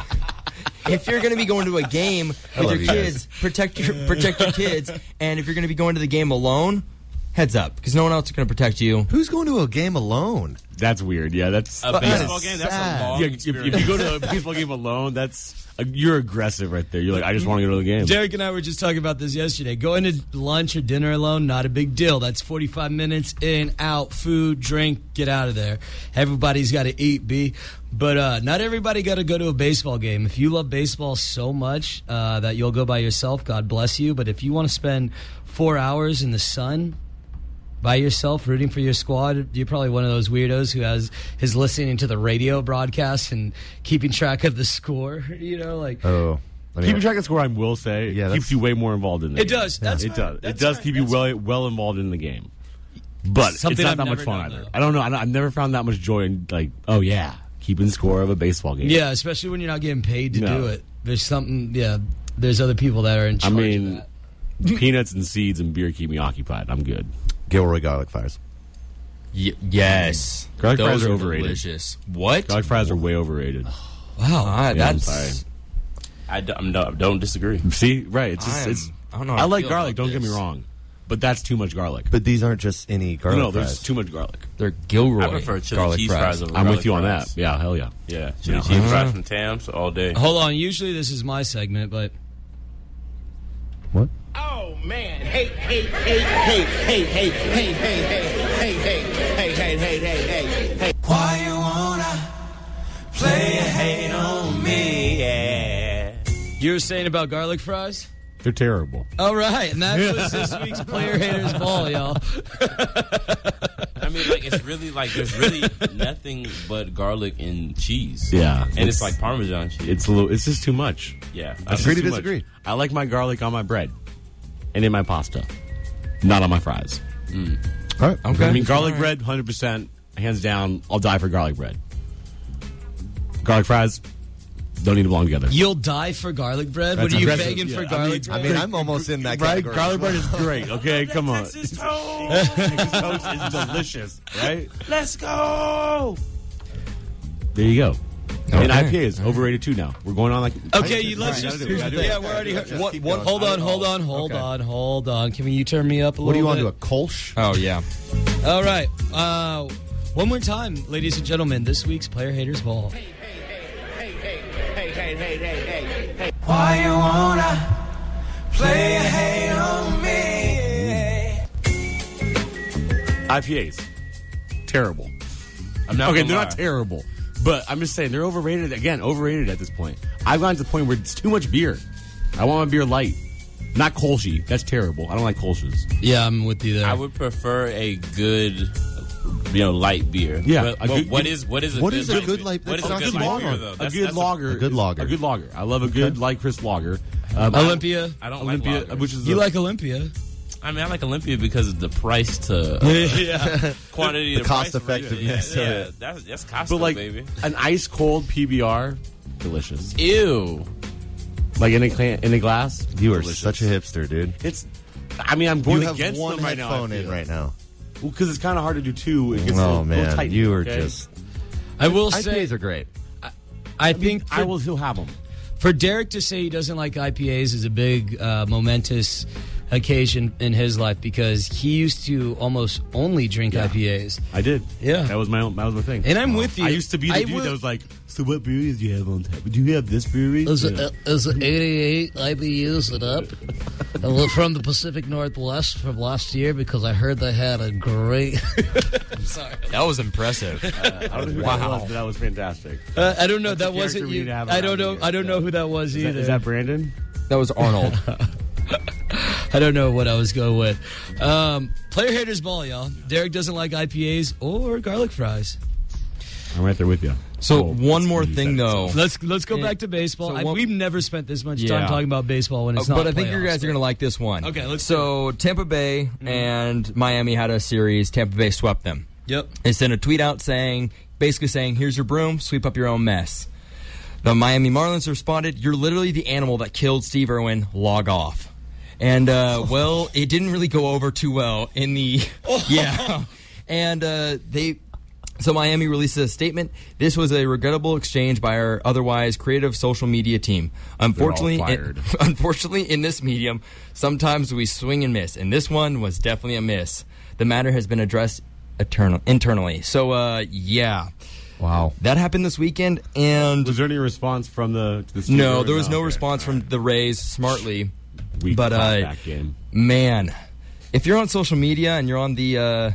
Speaker 2: if you're going to be going to a game with
Speaker 5: love
Speaker 2: your
Speaker 5: you guys.
Speaker 2: kids, protect your protect your kids, and if you're going to be going to the game alone, heads up because no one else is going to protect you.
Speaker 5: Who's going to a game alone?
Speaker 6: That's weird. Yeah, that's.
Speaker 7: A
Speaker 5: That
Speaker 7: baseball
Speaker 5: is
Speaker 7: game, that's
Speaker 5: sad.
Speaker 7: a long
Speaker 6: yeah, if,
Speaker 7: experience.
Speaker 6: if you go to a baseball game alone, that's uh, you're aggressive right there. You're like, I just want to go to the game.
Speaker 1: Derek and I were just talking about this yesterday. Going to lunch or dinner alone, not a big deal. That's forty-five minutes in, out, food, drink, get out of there. Everybody's got to eat, B. But uh, not everybody got to go to a baseball game. If you love baseball so much uh, that you'll go by yourself, God bless you. But if you want to spend four hours in the sun by yourself rooting for your squad, you're probably one of those weirdos who has is listening to the radio broadcast and keeping track of the score. You know, like
Speaker 5: Oh, I mean,
Speaker 6: Keeping track of score, I will say,
Speaker 5: Yeah,
Speaker 6: keeps
Speaker 5: that's-
Speaker 6: you way more involved in the
Speaker 1: It
Speaker 6: game.
Speaker 1: does. That's
Speaker 6: it
Speaker 1: fine.
Speaker 6: does.
Speaker 1: That's
Speaker 6: it does
Speaker 1: fine.
Speaker 6: keep you
Speaker 1: That's
Speaker 6: well well involved in the game. But
Speaker 1: Something
Speaker 6: it's not
Speaker 1: I've
Speaker 6: that
Speaker 1: never
Speaker 6: much fun
Speaker 1: done,
Speaker 6: either.
Speaker 1: though.
Speaker 6: I don't know. I don't, I've never found that much joy in like, oh yeah, keeping score of a baseball game.
Speaker 1: yeah, especially when you're not getting paid to
Speaker 6: No.
Speaker 1: do it. There's something. Yeah, there's other people that are in
Speaker 6: I
Speaker 1: charge
Speaker 6: mean,
Speaker 1: of that.
Speaker 6: peanuts and seeds and beer keep me occupied. I'm good.
Speaker 5: Gilroy garlic fries.
Speaker 2: Y- yes,
Speaker 6: Garlic
Speaker 2: those
Speaker 6: fries are
Speaker 2: are
Speaker 6: overrated.
Speaker 2: delicious. What?
Speaker 6: Garlic fries are way overrated.
Speaker 1: Wow.
Speaker 2: Ah,
Speaker 6: Yeah, I'm
Speaker 2: that's.
Speaker 6: sorry.
Speaker 7: I don't, no, don't disagree.
Speaker 6: See, right? It's just
Speaker 2: I'm-
Speaker 6: it's.
Speaker 2: I don't know.
Speaker 6: I
Speaker 2: how to
Speaker 6: like
Speaker 2: feel
Speaker 6: garlic.
Speaker 2: about
Speaker 6: Don't get me
Speaker 2: this.
Speaker 6: wrong, but that's too much garlic.
Speaker 5: But these aren't just any
Speaker 6: No,
Speaker 5: garlic
Speaker 6: no, there's
Speaker 5: fries.
Speaker 6: too much garlic.
Speaker 2: They're Gilroy.
Speaker 7: I prefer chili
Speaker 2: garlic
Speaker 7: cheese
Speaker 2: fries.
Speaker 7: fries over
Speaker 6: I'm
Speaker 7: garlic
Speaker 6: with you on
Speaker 7: fries.
Speaker 6: that. Yeah, hell yeah.
Speaker 7: Yeah, chili
Speaker 6: Yeah.
Speaker 7: cheese
Speaker 2: Uh-huh.
Speaker 7: fries from Tams all day.
Speaker 1: Hold on. Usually this is my segment, but
Speaker 5: What?
Speaker 8: Oh man, hey, hey, hey, hey, hey, hey, hey, hey, hey, hey, hey, hey, hey, hey, hey, hey, hey.
Speaker 9: Why you wanna play a hate on me? Yeah.
Speaker 1: you were saying about garlic fries?
Speaker 6: They're terrible.
Speaker 1: All right, and that was this week's Player Haters Ball, y'all.
Speaker 7: I mean, like, it's really like there's really nothing but garlic and cheese.
Speaker 6: Yeah,
Speaker 7: and it's, like Parmesan cheese.
Speaker 6: It's a little. It's just too much.
Speaker 7: yeah,
Speaker 6: It's
Speaker 7: I
Speaker 6: just
Speaker 5: Agree to
Speaker 6: too much.
Speaker 5: disagree.
Speaker 6: I like my garlic on my bread and in my pasta, not on my fries.
Speaker 5: All right.
Speaker 2: Okay.
Speaker 6: I mean, garlic
Speaker 2: All right.
Speaker 6: bread, one hundred percent, hands down. I'll die for garlic bread. Garlic fries don't need to belong together.
Speaker 1: You'll die for garlic bread?
Speaker 6: That's
Speaker 1: what are you
Speaker 6: aggressive.
Speaker 1: begging for
Speaker 6: Yeah, I
Speaker 1: garlic
Speaker 6: mean-
Speaker 5: I
Speaker 1: bread?
Speaker 5: mean, I'm almost in that
Speaker 6: Right?
Speaker 5: category.
Speaker 6: Garlic bread is great. Okay, come on.
Speaker 7: Texas toast.
Speaker 6: Texas toast is delicious, right?
Speaker 7: Let's go.
Speaker 6: There you go. And
Speaker 2: Okay.
Speaker 6: I P A is overrated too now. We're going on like
Speaker 1: Okay, you, let's
Speaker 6: Right,
Speaker 1: just.
Speaker 6: gotta do it, gotta do it.
Speaker 1: Yeah, we're already.
Speaker 5: Just
Speaker 1: What,
Speaker 5: keep
Speaker 1: what,
Speaker 5: going.
Speaker 1: hold on, hold
Speaker 5: Oh,
Speaker 1: on, hold
Speaker 5: okay.
Speaker 1: on, hold on. Can you turn me up a
Speaker 5: What do you
Speaker 1: little
Speaker 5: want
Speaker 1: bit?
Speaker 5: to do? A Kolsch?
Speaker 2: Oh yeah.
Speaker 1: All right. Uh, one more time, ladies and gentlemen, this week's Player Haters Ball.
Speaker 8: Hey, hey, hey, hey, hey, hey, hey.
Speaker 9: Why you wanna play a hate on me?
Speaker 6: I P As. Terrible.
Speaker 7: I'm not
Speaker 6: Okay,
Speaker 7: gonna
Speaker 6: they're
Speaker 7: lie.
Speaker 6: not terrible, but I'm just saying they're overrated. Again, overrated at this point. I've gotten to the point where it's too much beer. I want my beer light, not Kolschy. That's terrible. I don't like Kolsch's.
Speaker 1: Yeah, I'm with you there.
Speaker 7: I would prefer a good, you know, light beer.
Speaker 6: Yeah,
Speaker 7: But-
Speaker 6: a
Speaker 7: but
Speaker 6: good-
Speaker 7: what is what is a
Speaker 5: What
Speaker 7: good
Speaker 5: is a
Speaker 7: light
Speaker 5: good
Speaker 7: beer?
Speaker 5: light-
Speaker 7: What is
Speaker 5: that's
Speaker 7: a
Speaker 5: not
Speaker 7: good
Speaker 5: good
Speaker 7: light
Speaker 5: lager.
Speaker 7: beer though?
Speaker 6: A
Speaker 7: That's-
Speaker 6: good
Speaker 7: that's
Speaker 6: lager.
Speaker 5: A good lager.
Speaker 6: A good lager. I love a good light crisp lager. Um,
Speaker 1: Olympia.
Speaker 7: I don't like
Speaker 6: Olympia,
Speaker 7: lagers.
Speaker 6: which is
Speaker 1: You
Speaker 6: a-
Speaker 1: like Olympia?
Speaker 7: I mean, I like Olympia because of the price to uh,
Speaker 1: yeah.
Speaker 7: quantity,
Speaker 5: The
Speaker 7: to
Speaker 5: cost
Speaker 7: price
Speaker 5: effectiveness
Speaker 7: Yeah,
Speaker 5: of
Speaker 7: yeah,
Speaker 5: it.
Speaker 7: that's that's Costco,
Speaker 6: But like
Speaker 7: baby.
Speaker 6: an ice cold P B R, delicious.
Speaker 7: Ew.
Speaker 6: Like in a clan, in a glass.
Speaker 5: You are
Speaker 6: delicious.
Speaker 5: such a hipster, dude.
Speaker 6: It's. I mean, I'm going
Speaker 5: You have
Speaker 6: against
Speaker 5: one
Speaker 6: them right now. I
Speaker 5: headphone in
Speaker 6: feel.
Speaker 5: right now.
Speaker 6: Well, because it's kind of hard to do two. It gets a
Speaker 5: Oh
Speaker 6: little, little
Speaker 5: man,
Speaker 6: tight,
Speaker 5: you are
Speaker 6: okay?
Speaker 5: just.
Speaker 1: I will
Speaker 5: I P
Speaker 1: say,
Speaker 5: As are great.
Speaker 1: I think
Speaker 6: I
Speaker 1: for,
Speaker 6: will still have them.
Speaker 1: for Derek to say he doesn't like I P As is a big, uh, momentous occasion in his life because he used to almost only drink
Speaker 6: Yeah.
Speaker 1: I P As.
Speaker 6: I did.
Speaker 1: Yeah.
Speaker 6: that was my own, that was my thing.
Speaker 1: And I'm with you.
Speaker 6: I used to be the
Speaker 1: I
Speaker 6: dude
Speaker 1: will-
Speaker 6: that was like, "So what breweries do you have on tap? Do you have this brewery?"
Speaker 10: Is
Speaker 6: Yeah.
Speaker 10: it, is it eighty-eight I B Us and up? And we're from the Pacific Northwest from last year because I heard they had a great.
Speaker 1: I'm sorry.
Speaker 2: That was impressive.
Speaker 6: I don't know who that was, but that was fantastic.
Speaker 1: Uh, I don't know.
Speaker 6: That's a
Speaker 1: That wasn't
Speaker 6: character we need
Speaker 1: you.
Speaker 6: to have
Speaker 1: I don't
Speaker 6: around
Speaker 1: know.
Speaker 6: here.
Speaker 1: I don't know who that was
Speaker 6: Is
Speaker 1: either.
Speaker 6: that, is that Brandon?
Speaker 2: That was Arnold.
Speaker 1: I don't know what I was going with. Um, player haters ball, y'all. Derek doesn't like I P As or garlic fries.
Speaker 6: I'm right there with you.
Speaker 2: So
Speaker 6: Oh,
Speaker 2: one
Speaker 6: that's
Speaker 2: more
Speaker 6: what you
Speaker 2: thing,
Speaker 6: said,
Speaker 2: though.
Speaker 1: Let's let's go
Speaker 2: Yeah.
Speaker 1: back to baseball.
Speaker 2: So
Speaker 1: I,
Speaker 2: one-
Speaker 1: we've never spent this much
Speaker 2: Yeah.
Speaker 1: time talking about baseball when it's
Speaker 2: Uh,
Speaker 1: not.
Speaker 2: but I think you
Speaker 1: playoffs.
Speaker 2: guys are going to like this one.
Speaker 1: Okay, let's do
Speaker 2: So Tampa Bay and Miami had a series. Tampa Bay swept them.
Speaker 1: Yep.
Speaker 2: They sent a tweet out saying, basically saying, "Here's your broom, sweep up your own mess." The Miami Marlins responded, "You're literally the animal that killed Steve Irwin. Log off." And uh, well, it didn't really go over too well in the yeah. And uh, they. So Miami released a statement. This was a regrettable exchange by our otherwise creative social media team. Unfortunately,
Speaker 6: fired.
Speaker 2: in, unfortunately, in this medium, sometimes we swing and miss, and this one was definitely a miss. The matter has been addressed eternal, internally. So, uh, yeah,
Speaker 6: Wow.
Speaker 2: that happened this weekend, and
Speaker 6: Was there any response from the? To the studio?
Speaker 2: no, there was no
Speaker 6: Okay.
Speaker 2: response from the Rays smartly.
Speaker 6: We
Speaker 2: but,
Speaker 6: caught
Speaker 2: uh,
Speaker 6: that game.
Speaker 2: Man, if you're on social media and you're on the uh,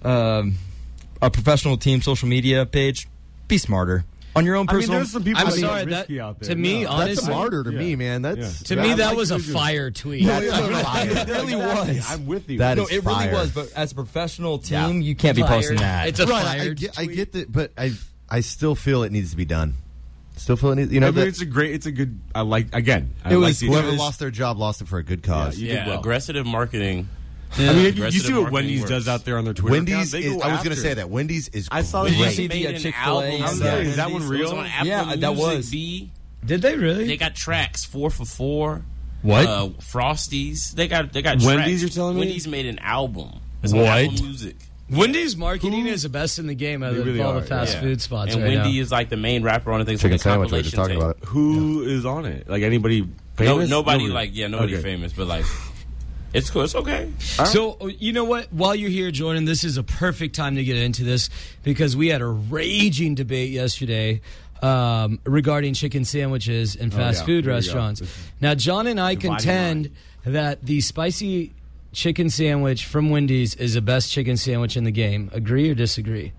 Speaker 2: um a professional team social media page, be smarter on your own
Speaker 6: I mean,
Speaker 2: personal.
Speaker 6: there's some people
Speaker 1: I'm
Speaker 6: that
Speaker 1: sorry,
Speaker 6: get
Speaker 1: that-
Speaker 6: risky out there.
Speaker 1: to me,
Speaker 6: No.
Speaker 1: honestly-
Speaker 5: That's a martyr to
Speaker 6: Yeah.
Speaker 5: me, man. That's
Speaker 6: Yeah.
Speaker 1: To me,
Speaker 6: I
Speaker 1: that
Speaker 6: like
Speaker 1: was a
Speaker 6: what you're-
Speaker 1: fire tweet.
Speaker 5: No, it's
Speaker 2: it,
Speaker 5: fire.
Speaker 2: really, it really was.
Speaker 6: I'm with you.
Speaker 5: That
Speaker 2: no,
Speaker 5: is
Speaker 2: it really
Speaker 5: fire.
Speaker 2: was. But as a professional team,
Speaker 5: Yeah.
Speaker 2: you can't be
Speaker 1: Fired.
Speaker 2: posting that.
Speaker 1: It's a
Speaker 5: Right, I
Speaker 1: fired
Speaker 5: get, I
Speaker 1: tweet.
Speaker 5: get that, but I I still feel it needs to be done. Still feel it needs, you
Speaker 6: I
Speaker 5: know,
Speaker 6: mean,
Speaker 5: that
Speaker 6: it's a great. It's a good. I like again. I
Speaker 2: It
Speaker 6: like
Speaker 2: was-
Speaker 6: the-
Speaker 5: whoever
Speaker 2: was-
Speaker 5: lost their job lost it for a good cause.
Speaker 6: you did
Speaker 7: Yeah,
Speaker 6: well.
Speaker 7: aggressive marketing.
Speaker 6: I mean, you, you
Speaker 7: Aggressive
Speaker 6: see what
Speaker 7: marketing
Speaker 6: Wendy's
Speaker 7: works.
Speaker 6: does out there on their Twitter.
Speaker 5: Wendy's
Speaker 6: account? They
Speaker 5: is,
Speaker 6: go
Speaker 5: I was going to
Speaker 6: after
Speaker 5: say
Speaker 6: it.
Speaker 5: that Wendy's is
Speaker 6: I saw
Speaker 5: great.
Speaker 2: Did you
Speaker 7: They
Speaker 2: see
Speaker 7: made
Speaker 2: the uh,
Speaker 7: an
Speaker 2: Chick-fil-A?
Speaker 7: album.
Speaker 6: I was
Speaker 2: and, uh,
Speaker 6: saying, is that one
Speaker 7: It
Speaker 6: real?
Speaker 7: was on Apple
Speaker 2: Yeah, that
Speaker 7: Music,
Speaker 2: was.
Speaker 7: B.
Speaker 1: Did they really?
Speaker 7: They got tracks four for four.
Speaker 2: What?
Speaker 7: Uh, Frosties. They got they got
Speaker 6: Wendy's,
Speaker 7: tracks.
Speaker 6: you're telling me?
Speaker 7: Wendy's made an album. It's on
Speaker 2: What?
Speaker 7: Apple Music.
Speaker 1: Wendy's marketing is the best in the game out
Speaker 6: They
Speaker 1: of
Speaker 6: really
Speaker 1: all
Speaker 6: are,
Speaker 1: the fast
Speaker 7: Yeah.
Speaker 1: food spots
Speaker 7: And
Speaker 1: right
Speaker 7: Wendy
Speaker 1: now.
Speaker 7: is like the main rapper on the thing.
Speaker 5: Chicken sandwich, we were just talking about it.
Speaker 6: Who is on it? Like anybody
Speaker 7: No,
Speaker 6: famous?
Speaker 7: nobody like yeah, nobody
Speaker 6: Okay.
Speaker 7: famous, but like it's cool. It's okay.
Speaker 1: So, uh, you know what? While you're here, Jordan, this is a perfect time to get into this because we had a raging debate yesterday um, regarding chicken sandwiches and fast
Speaker 6: yeah.
Speaker 1: food
Speaker 6: Here we go.
Speaker 1: restaurants.
Speaker 6: This is
Speaker 1: Now, John and I
Speaker 6: dividing
Speaker 1: contend that the spicy chicken sandwich from Wendy's is the best chicken sandwich in the game. Agree or disagree?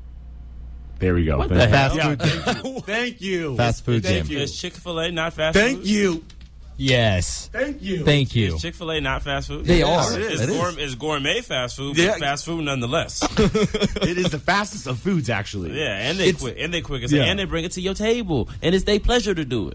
Speaker 6: There we go.
Speaker 7: What
Speaker 6: Thank
Speaker 7: the
Speaker 6: you.
Speaker 7: hell?
Speaker 6: Yeah, thank you. Thanast food.
Speaker 5: Fast food
Speaker 6: Thank
Speaker 5: game.
Speaker 6: you.
Speaker 7: Is Chick Fil A not fast
Speaker 6: Thank
Speaker 7: food?
Speaker 6: you.
Speaker 2: Yes.
Speaker 6: Thank you.
Speaker 2: Thank you.
Speaker 7: Is Chick Fil A not fast food?
Speaker 2: They
Speaker 7: Yes,
Speaker 2: are.
Speaker 7: It's,
Speaker 5: It is.
Speaker 7: gourmet, it's gourmet fast food,
Speaker 6: Yeah.
Speaker 7: but fast food nonetheless.
Speaker 6: It is the fastest of foods, actually.
Speaker 7: Yeah, and they
Speaker 6: It's-
Speaker 7: quick, and they quick,
Speaker 6: Yeah.
Speaker 7: and they bring it to your table, and it's their pleasure to do it.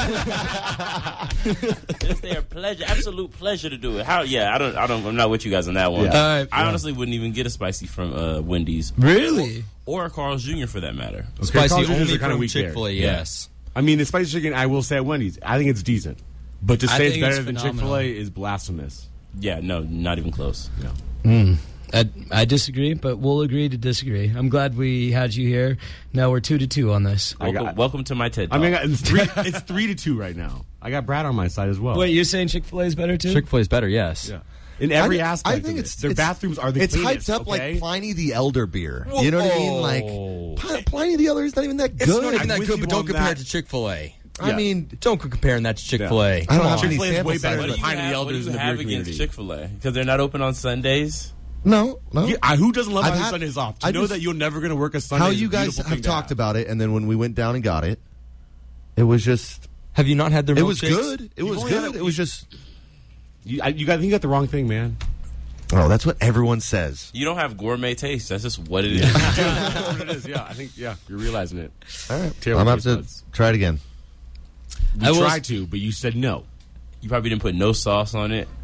Speaker 7: It's their pleasure, absolute pleasure to do it. How? Yeah, I don't, I don't, I'm not with you guys on that one.
Speaker 6: Yeah.
Speaker 1: All right.
Speaker 7: I honestly wouldn't even get a spicy from uh, Wendy's
Speaker 1: Really?
Speaker 7: or a Carl's Junior for that matter.
Speaker 2: Spicy
Speaker 6: Carl's Junior's
Speaker 2: only
Speaker 6: are kinda
Speaker 2: from
Speaker 6: weak there.
Speaker 2: Chick-fil-A,
Speaker 6: Yeah.
Speaker 2: yes.
Speaker 6: I mean, the spicy chicken, I will say at Wendy's, I think it's decent. But to
Speaker 1: I
Speaker 6: say it's
Speaker 1: think
Speaker 6: better
Speaker 1: it's
Speaker 6: than
Speaker 1: phenomenal.
Speaker 6: Chick-fil-A is blasphemous.
Speaker 7: Yeah, no, not even close.
Speaker 6: No.
Speaker 1: I, I disagree, but we'll agree to disagree. I'm glad we had you here. Now we're two to two on this.
Speaker 6: I
Speaker 7: Welcome,
Speaker 6: got-
Speaker 7: welcome to my TED
Speaker 6: I
Speaker 7: Talk.
Speaker 6: mean, it's three, it's three to two right now. I got Brad on my side as well.
Speaker 1: Wait, you're saying Chick-fil-A is better too?
Speaker 2: Chick-fil-A is better, yes.
Speaker 6: Yeah. In every
Speaker 5: I, think-
Speaker 6: aspect
Speaker 5: I think
Speaker 6: of
Speaker 5: it's
Speaker 6: it. Their
Speaker 5: it's-
Speaker 6: bathrooms are the
Speaker 5: It's
Speaker 6: cleanest,
Speaker 5: hyped up
Speaker 6: okay?
Speaker 5: like Pliny the Elder beer. You know what I mean? Like Pl- Pliny the Elder is not even that good.
Speaker 2: It's not even
Speaker 6: I'm
Speaker 2: that
Speaker 6: with
Speaker 2: good,
Speaker 6: you
Speaker 2: but don't
Speaker 6: on
Speaker 2: compare
Speaker 6: that.
Speaker 2: it to Chick-fil-A.
Speaker 5: I
Speaker 6: Yeah.
Speaker 5: mean,
Speaker 2: Don't comparing that to Chick-fil-A.
Speaker 5: I don't
Speaker 2: Come
Speaker 5: have
Speaker 2: on.
Speaker 5: any
Speaker 6: Chick-fil-A is
Speaker 5: sample
Speaker 6: way better
Speaker 5: size.
Speaker 7: what
Speaker 6: than
Speaker 7: do you
Speaker 6: Pine of the
Speaker 7: have, what do
Speaker 6: Elders
Speaker 7: you
Speaker 6: in the
Speaker 7: have
Speaker 6: beer
Speaker 7: against
Speaker 6: community.
Speaker 7: Chick-fil-A? Because they're not open on Sundays?
Speaker 5: No, no.
Speaker 6: Yeah, I- who doesn't love
Speaker 5: I've
Speaker 6: having
Speaker 5: had-
Speaker 6: Sundays off? To
Speaker 5: I
Speaker 6: know
Speaker 5: just-
Speaker 6: that you're never going to work a Sunday.
Speaker 5: How
Speaker 6: is a
Speaker 5: you guys
Speaker 6: beautiful
Speaker 5: have
Speaker 6: thing to
Speaker 5: talked about it, and then when we went down and got it, it was just.
Speaker 2: Have you not had their
Speaker 5: It was
Speaker 2: milkshakes?
Speaker 5: good. It
Speaker 6: You've
Speaker 5: was
Speaker 6: only had
Speaker 5: good.
Speaker 6: it-
Speaker 5: It was just.
Speaker 6: You, I, you got, I think you got the wrong thing, man.
Speaker 5: Oh, that's what everyone says.
Speaker 7: You don't have gourmet taste. That's just what it is.
Speaker 6: That's what it is. Yeah, I think yeah, you're realizing it.
Speaker 5: All right,
Speaker 6: Terrible
Speaker 5: I'm gonna have
Speaker 6: taste
Speaker 5: to
Speaker 6: buds.
Speaker 5: try it again.
Speaker 6: We
Speaker 1: I will
Speaker 6: tried to, but you said no.
Speaker 7: You probably didn't put no sauce on it.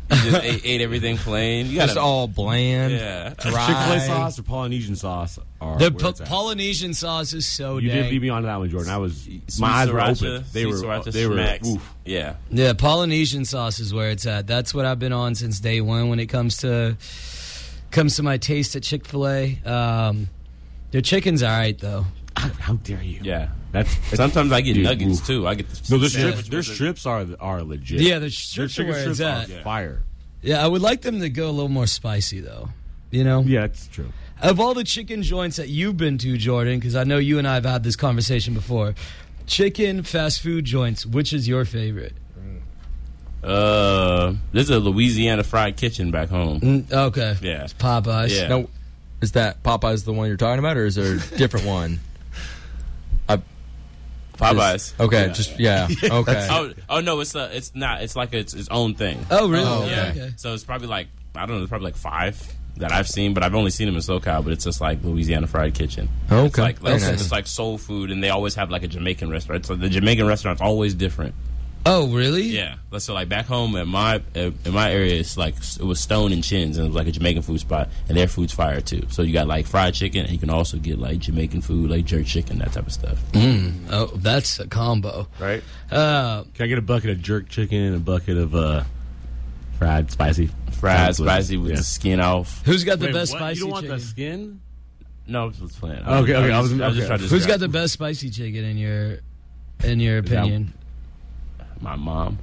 Speaker 7: You just ate, ate everything plain. You
Speaker 2: Just
Speaker 7: gotta,
Speaker 2: all bland,
Speaker 7: yeah.
Speaker 2: dry.
Speaker 6: Chick-fil-A sauce or Polynesian sauce are
Speaker 1: The
Speaker 6: where
Speaker 1: po-
Speaker 6: it's at.
Speaker 1: Polynesian sauce is so
Speaker 6: You
Speaker 1: dang.
Speaker 6: did beat me onto that one, Jordan. I was
Speaker 7: Sweet
Speaker 6: my eyes were
Speaker 7: sriracha,
Speaker 6: open. They
Speaker 7: sweet
Speaker 6: were
Speaker 7: sriracha
Speaker 6: they were
Speaker 7: smacks.
Speaker 6: oof.
Speaker 7: Yeah.
Speaker 1: Yeah, Polynesian sauce is where it's at. That's what I've been on since day one when it comes to comes to my taste at Chick-fil-A. Um, their chicken's all right though.
Speaker 6: How dare you?
Speaker 7: Yeah.
Speaker 6: That's, that's
Speaker 7: Sometimes I get
Speaker 6: dude,
Speaker 7: nuggets
Speaker 6: oof.
Speaker 7: too. I get the
Speaker 6: No, the
Speaker 7: sandwich
Speaker 6: strips, their
Speaker 7: with the-
Speaker 6: strips are are legit.
Speaker 1: Yeah, the
Speaker 6: Their
Speaker 1: strips are
Speaker 6: chicken
Speaker 1: where it's
Speaker 6: strips are
Speaker 1: at.
Speaker 6: fire.
Speaker 1: Yeah, I would like them to go a little more spicy though. You know?
Speaker 6: Yeah, it's true.
Speaker 1: Of all the chicken joints that you've been to, Jordan, because I know you and I have had this conversation before, chicken fast food joints, which is your favorite?
Speaker 7: Uh, there's a Louisiana Fried Kitchen back home.
Speaker 1: Mm, okay.
Speaker 7: Yeah.
Speaker 1: It's Popeyes.
Speaker 7: Yeah.
Speaker 2: No, is that Popeye's the one you're talking about, or is there a different one? I,
Speaker 7: Popeyes.
Speaker 2: Just- okay,
Speaker 7: Yeah.
Speaker 2: just yeah. Okay.
Speaker 7: Oh, oh no, it's a, it's not. It's like it's its own thing.
Speaker 1: Oh, really?
Speaker 2: Oh,
Speaker 7: Yeah.
Speaker 1: okay.
Speaker 7: So it's probably like I don't know. It's probably like five that I've seen, but I've only seen them in SoCal. But it's just like Louisiana Fried Kitchen.
Speaker 2: Okay.
Speaker 7: It's like, like
Speaker 2: Very nice.
Speaker 7: it's like soul food, and they always have like a Jamaican restaurant. So the Jamaican restaurant's always different.
Speaker 1: Oh, really?
Speaker 7: Yeah. So like back home at my in my area, it's like it was Stone and Chin's, and it was like a Jamaican food spot, and their food's fire too. So you got like fried chicken, and you can also get like Jamaican food, like jerk chicken, that type of stuff.
Speaker 1: Mm. Oh, that's a combo.
Speaker 6: Right?
Speaker 1: Uh,
Speaker 6: Can I get a bucket of jerk chicken and a bucket of uh, fried spicy?
Speaker 7: Fried spicy with
Speaker 6: Yeah.
Speaker 7: the skin off.
Speaker 1: who's got the
Speaker 6: Wait,
Speaker 1: best
Speaker 6: what?
Speaker 1: spicy
Speaker 6: You don't want
Speaker 1: chicken?
Speaker 6: the skin?
Speaker 7: No, I was just playing.
Speaker 6: Okay, okay, I was-
Speaker 7: just, I was just
Speaker 6: okay.
Speaker 7: trying to
Speaker 1: Who's
Speaker 7: describe-
Speaker 1: got the best spicy chicken in your in your
Speaker 6: Is that-
Speaker 1: opinion?
Speaker 7: My mom.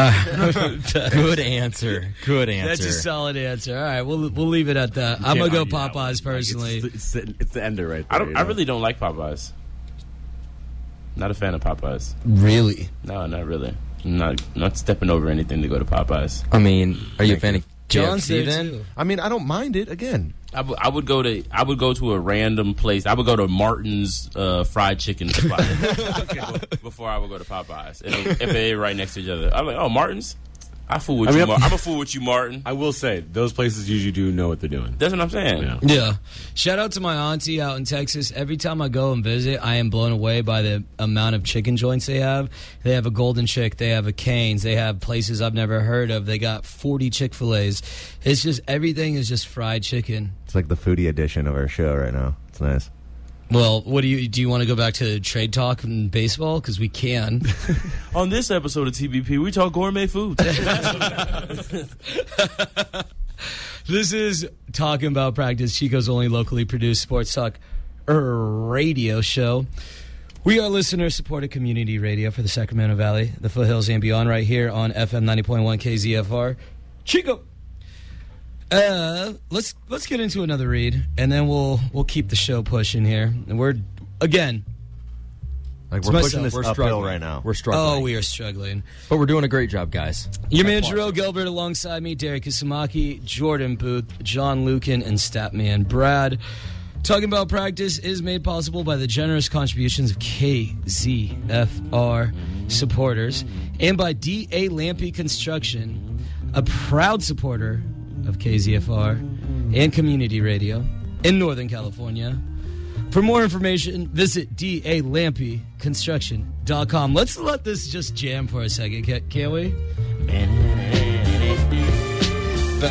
Speaker 2: Good answer. Good answer.
Speaker 1: That's a solid answer. All right, we'll we'll leave it at that. I'm gonna
Speaker 6: Can't
Speaker 1: go
Speaker 6: argue that one.
Speaker 1: Popeyes
Speaker 6: Like,
Speaker 1: personally.
Speaker 6: it's, it's, the, it's the ender right there.
Speaker 7: I don't.
Speaker 6: you
Speaker 7: I
Speaker 6: know?
Speaker 7: really don't like Popeyes. Not a fan of Popeyes.
Speaker 1: Really?
Speaker 7: No, not really. I'm not not stepping over anything to go to Popeyes.
Speaker 2: I mean, are you a fan of K F
Speaker 1: John's
Speaker 2: C
Speaker 1: there
Speaker 2: then?
Speaker 1: too.
Speaker 5: I mean, I don't mind it. Again,
Speaker 7: I, w- I would go to I would go to a random place. I would go to Martin's uh, fried chicken spot before I would go to Popeyes. If, if they're right next to each other, I'm like, oh, Martin's. I fool with
Speaker 6: I mean,
Speaker 7: you. Mar- I'm a fool with you, Martin.
Speaker 6: I will say, those places usually do know what they're doing.
Speaker 7: That's what I'm saying.
Speaker 6: Yeah.
Speaker 1: Yeah. Shout out to my auntie out in Texas. Every time I go and visit, I am blown away by the amount of chicken joints they have. They have a Golden Chick. They have a Cane's. They have places I've never heard of. They got forty Chick-fil-A's. It's just, everything is just fried chicken.
Speaker 5: it's like the foodie edition of our show right now. It's nice.
Speaker 1: Well, what do you do? You want to go back to trade talk and baseball? Because we can.
Speaker 7: On this episode of T B P, we talk gourmet foods.
Speaker 1: This is Talking About Practice, Chico's only locally produced sports talk radio show. We are listener-supported community radio for the Sacramento Valley, the foothills, and beyond, right here on F M ninety point one K Z F R. Chico. Uh, let's let's get into another read, and then we'll we'll keep the show pushing here. And we're again.
Speaker 5: Like
Speaker 1: It's
Speaker 5: we're
Speaker 1: myself.
Speaker 5: pushing this
Speaker 2: We're
Speaker 5: uphill
Speaker 2: struggling
Speaker 5: right now.
Speaker 2: We're struggling.
Speaker 1: Oh, we are struggling.
Speaker 2: But we're doing a great job, guys.
Speaker 1: Your man, Jerome Gilbert, alongside me, Derek Isamaki, Jordan Booth, John Lucan, and Statman Brad. Talking About Practice is made possible by the generous contributions of K Z F R supporters and by D A Lampy Construction, a proud supporter of K Z F R and community radio in Northern California. For more information, visit D A Lampy Construction dot com. Let's let this just jam for a second, can't, can't we? But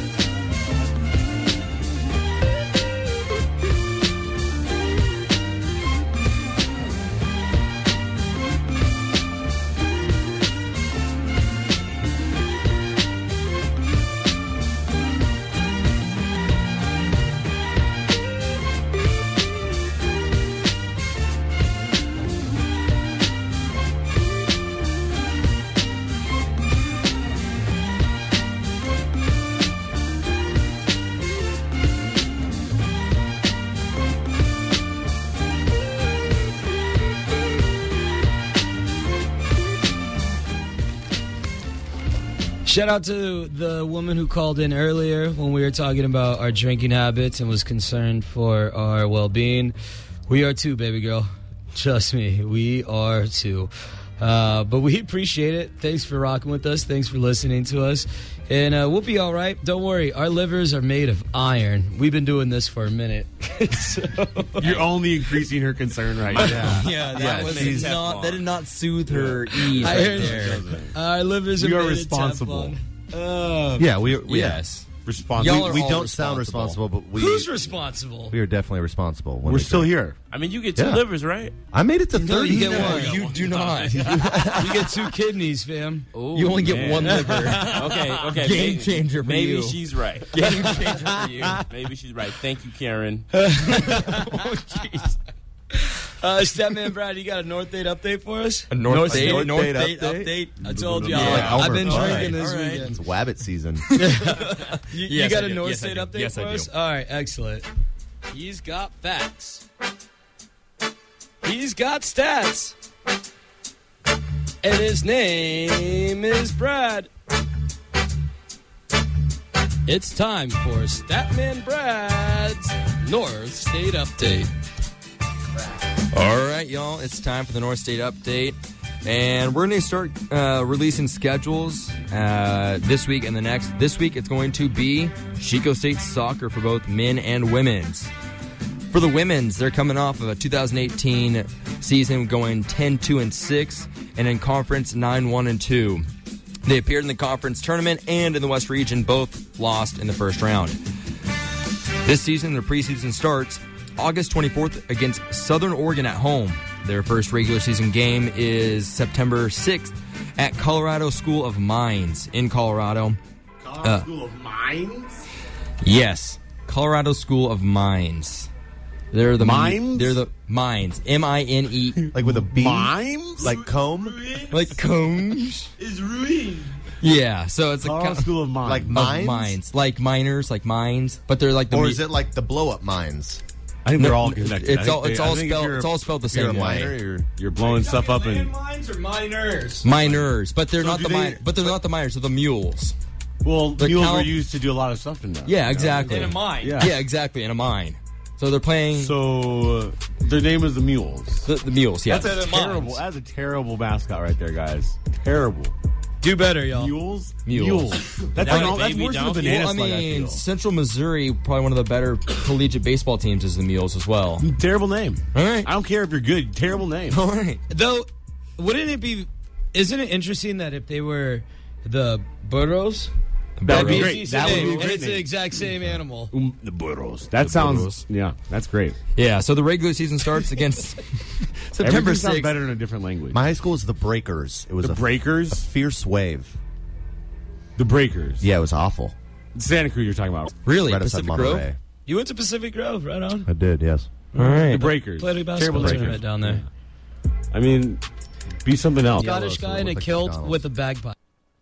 Speaker 1: shout out to the woman who called in earlier when we were talking about our drinking habits and was concerned for our well-being. We are too, baby girl. Trust me, we are too. Uh, but we appreciate it. Thanks for rocking with us. Thanks for listening to us. And uh, we'll be all right. Don't worry. Our livers are made of iron. We've been doing this for a minute. So,
Speaker 6: You're only increasing her concern right now.
Speaker 2: Yeah, that
Speaker 7: Yeah,
Speaker 2: was
Speaker 7: she's-
Speaker 2: not. That did not soothe her ease
Speaker 1: I
Speaker 2: right
Speaker 1: heard-
Speaker 2: there.
Speaker 1: our livers are
Speaker 6: You are
Speaker 1: made
Speaker 6: responsible.
Speaker 1: of Teflon. Uh,
Speaker 5: Yeah, we, we
Speaker 2: Yes.
Speaker 6: Responsible.
Speaker 2: Y'all are
Speaker 5: we
Speaker 2: all
Speaker 5: don't sound
Speaker 2: responsible.
Speaker 5: responsible, but we
Speaker 1: Who's responsible?
Speaker 5: we are definitely responsible. when
Speaker 6: We're
Speaker 5: we
Speaker 6: still
Speaker 5: drink.
Speaker 6: here.
Speaker 7: I mean, you get two
Speaker 5: Yeah.
Speaker 7: livers, right?
Speaker 5: I made it to
Speaker 1: No,
Speaker 5: thirty.
Speaker 1: you get one.
Speaker 2: You do not.
Speaker 1: You get two kidneys, fam.
Speaker 2: You only get
Speaker 7: man.
Speaker 2: one liver.
Speaker 7: Okay, okay.
Speaker 2: Game
Speaker 7: maybe,
Speaker 2: changer for
Speaker 7: maybe
Speaker 2: you.
Speaker 7: she's right.
Speaker 2: Game changer for you.
Speaker 7: Maybe she's right. Thank you, Karen.
Speaker 1: Uh, Statman Brad, you got a North Date update for us?
Speaker 2: A North Date-
Speaker 1: North,
Speaker 2: North
Speaker 1: Date,
Speaker 5: Date
Speaker 1: update? I told y'all.
Speaker 5: Yeah,
Speaker 1: I've
Speaker 5: Elmer
Speaker 1: been
Speaker 5: Fudd.
Speaker 1: drinking this
Speaker 2: All right.
Speaker 1: weekend.
Speaker 5: It's Wabbit season.
Speaker 1: You,
Speaker 2: Yes,
Speaker 1: you got
Speaker 2: I
Speaker 1: a
Speaker 2: do.
Speaker 1: North
Speaker 2: Yes, I
Speaker 1: State
Speaker 2: do.
Speaker 1: update
Speaker 2: Yes,
Speaker 1: for
Speaker 2: I do.
Speaker 1: us? All right, excellent. He's got facts. He's got stats. And his name is Brad. It's time for Statman Brad's North State Update.
Speaker 2: All right, y'all. It's time for the North State Update. And we're going to start uh, releasing schedules uh, this week and the next. This week, it's going to be Chico State soccer for both men and women's. For the women's, they're coming off of a two thousand eighteen season going ten two and six, and in conference nine one and two. They appeared in the conference tournament and in the West region, both lost in the first round. This season, the preseason starts August twenty-fourth against Southern Oregon at home. Their first regular season game is September sixth at Colorado School of Mines in Colorado.
Speaker 6: Colorado
Speaker 2: Uh,
Speaker 6: School of Mines?
Speaker 2: Yes, Colorado School of Mines. They're the
Speaker 6: Mimes?
Speaker 2: They're the mines. M I N E.
Speaker 5: Like with a B?
Speaker 6: Mimes?
Speaker 5: Like comb?
Speaker 2: Like combs.
Speaker 7: Is ruined.
Speaker 2: Yeah, so it's a
Speaker 6: Colorado
Speaker 2: co-
Speaker 6: School of Mines.
Speaker 5: Like
Speaker 2: of
Speaker 5: mines?
Speaker 2: mines, like miners, like mines, but they're like the.
Speaker 5: Or
Speaker 2: mu-
Speaker 5: is it like the blow-up mines?
Speaker 6: I think
Speaker 2: No,
Speaker 6: they're all connected.
Speaker 2: it's
Speaker 6: I think
Speaker 2: all- it's
Speaker 6: they- I
Speaker 2: all
Speaker 6: think if
Speaker 2: spelled-
Speaker 6: you're-
Speaker 2: it's all spelled the
Speaker 5: If you're a
Speaker 2: same way.
Speaker 5: miner, you're,
Speaker 6: You're blowing stuff up and
Speaker 1: Mines or miners?
Speaker 2: miners, but they're
Speaker 6: So
Speaker 2: not
Speaker 6: do
Speaker 2: the
Speaker 6: they-
Speaker 2: miners. But they're not the miners. They're the mules.
Speaker 6: well,
Speaker 2: The
Speaker 6: mules
Speaker 2: Cal-
Speaker 6: were used to do a lot of stuff in there.
Speaker 2: Yeah, exactly.
Speaker 1: In a mine.
Speaker 6: Yeah.
Speaker 2: Yeah, exactly. In a mine. So they're playing
Speaker 6: So uh, their name is the Mules.
Speaker 2: the, the mules. Yeah.
Speaker 6: That's a terrible. That's a terrible mascot right there, guys. Terrible.
Speaker 1: Do better, y'all.
Speaker 6: Mules.
Speaker 2: Mules.
Speaker 6: That's,
Speaker 7: Like
Speaker 6: like,
Speaker 7: a
Speaker 6: that's
Speaker 7: baby
Speaker 6: worse than a
Speaker 7: donkey?
Speaker 6: banana
Speaker 2: Well, I
Speaker 6: slug, I
Speaker 2: mean,
Speaker 6: feel.
Speaker 2: Central Missouri, probably one of the better collegiate baseball teams, is the Mules as well.
Speaker 6: Terrible name.
Speaker 2: All right.
Speaker 6: I don't care if you're good. Terrible name.
Speaker 2: All right.
Speaker 1: Though, wouldn't it be? Isn't it interesting that if they were the burros,
Speaker 6: That'd be
Speaker 2: Burros.
Speaker 6: great.
Speaker 1: decent
Speaker 6: That would be
Speaker 1: name,
Speaker 6: a
Speaker 1: and
Speaker 6: great
Speaker 1: it's the
Speaker 6: name.
Speaker 1: exact same animal.
Speaker 6: Um, the burros. That sounds.
Speaker 2: burros.
Speaker 6: Yeah, that's great.
Speaker 2: Yeah, so the regular season starts against September
Speaker 6: Everything sounds
Speaker 2: sixth.
Speaker 6: better in a different language.
Speaker 5: my high school is the Breakers. It was
Speaker 6: the
Speaker 5: a,
Speaker 6: Breakers.
Speaker 5: a fierce wave.
Speaker 6: The Breakers.
Speaker 5: Yeah, it was awful.
Speaker 6: Santa Cruz. You're talking about.
Speaker 2: Really?
Speaker 5: Right outside
Speaker 2: Pacific Grove?
Speaker 5: Monterey.
Speaker 1: You went to Pacific Grove, right on.
Speaker 5: I did, yes.
Speaker 2: All right.
Speaker 6: The Breakers.
Speaker 1: Played a
Speaker 6: Terrible
Speaker 1: basketball
Speaker 6: Breakers.
Speaker 1: tournament down there.
Speaker 6: I mean, be something else.
Speaker 1: Scottish
Speaker 5: so
Speaker 1: guy
Speaker 5: it
Speaker 1: in a
Speaker 5: looked like
Speaker 1: kilt
Speaker 5: McDonald's.
Speaker 1: with a bagpipe.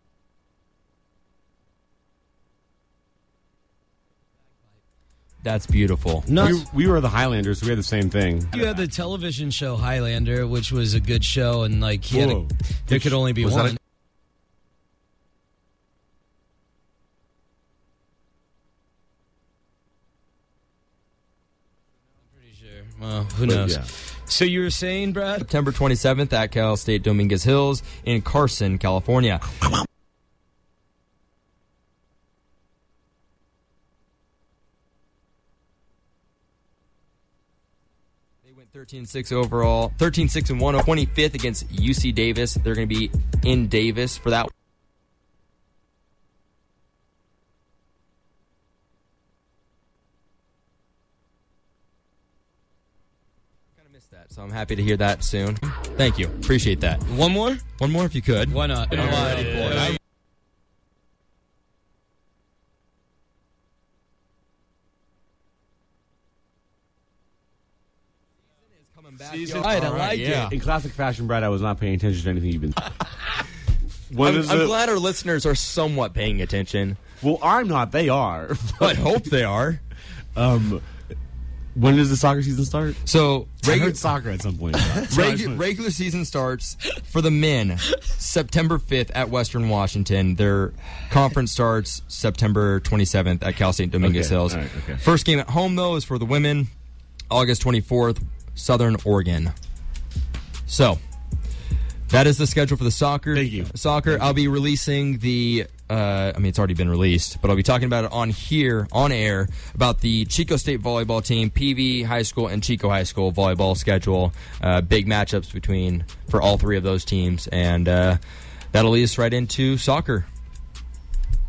Speaker 2: That's beautiful.
Speaker 1: Nuts.
Speaker 6: We, we were the Highlanders, so we had the same thing.
Speaker 1: You had the television show Highlander, which was a good show, and like he had a,
Speaker 6: Whoa.
Speaker 1: there could only be
Speaker 5: Was that
Speaker 1: one.
Speaker 5: a-
Speaker 1: Pretty sure. Well, who knows?
Speaker 6: yeah.
Speaker 1: So you were saying, Brad?
Speaker 2: September twenty-seventh at Cal State Dominguez Hills in Carson, California. They went thirteen six overall, thirteen six and one, twenty-fifth against U C Davis. They're going to be in Davis for that. Kind of missed that, so I'm happy to hear that soon. Thank you. Appreciate that.
Speaker 1: One more?
Speaker 2: One more if you could.
Speaker 1: Why not?
Speaker 2: I'm ready for it.
Speaker 1: Season- Right, I like
Speaker 2: yeah.
Speaker 1: it.
Speaker 6: In classic fashion, Brad, I was not paying attention to anything you've been. When
Speaker 2: I'm,
Speaker 6: is
Speaker 2: I'm
Speaker 6: it-
Speaker 2: glad our listeners are somewhat paying attention.
Speaker 6: Well, I'm not. They are.
Speaker 2: I hope they are.
Speaker 6: Um, when does the soccer season start?
Speaker 2: So,
Speaker 6: I
Speaker 2: regu-
Speaker 6: heard soccer at some point. So I just
Speaker 2: regu-
Speaker 6: wanna-
Speaker 2: regular season starts for the men September fifth at Western Washington. Their conference starts September twenty-seventh at Cal State Dominguez
Speaker 6: Okay,
Speaker 2: Hills.
Speaker 6: all right, okay.
Speaker 2: First game at home, though, is for the women, August twenty-fourth, Southern Oregon. So, that is the schedule for the soccer.
Speaker 6: Thank you.
Speaker 2: Soccer. I'll be releasing the. Uh, I mean, it's already been released, but I'll be talking about it on here, on air, about the Chico State volleyball team, P V High School, and Chico High School volleyball schedule. Uh, big matchups between for all three of those teams, and uh, that'll lead us right into soccer.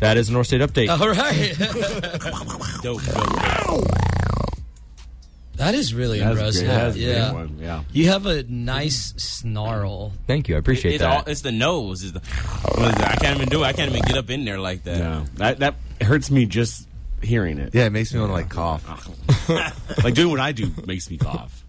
Speaker 2: That is a North State update.
Speaker 1: All right.
Speaker 6: Dope, dope, dope.
Speaker 1: That is really
Speaker 6: That's
Speaker 1: impressive.
Speaker 6: great. That's a
Speaker 1: yeah.
Speaker 6: great one. Yeah.
Speaker 1: You have a nice snarl.
Speaker 2: Thank you. I appreciate
Speaker 7: It- it
Speaker 2: that.
Speaker 7: all- it's the nose. Is the, what is it? I can't even do it. I can't even get up in there like that.
Speaker 6: No, that that hurts me just hearing it.
Speaker 5: Yeah, it makes me want to like cough.
Speaker 6: Like doing what I do makes me cough.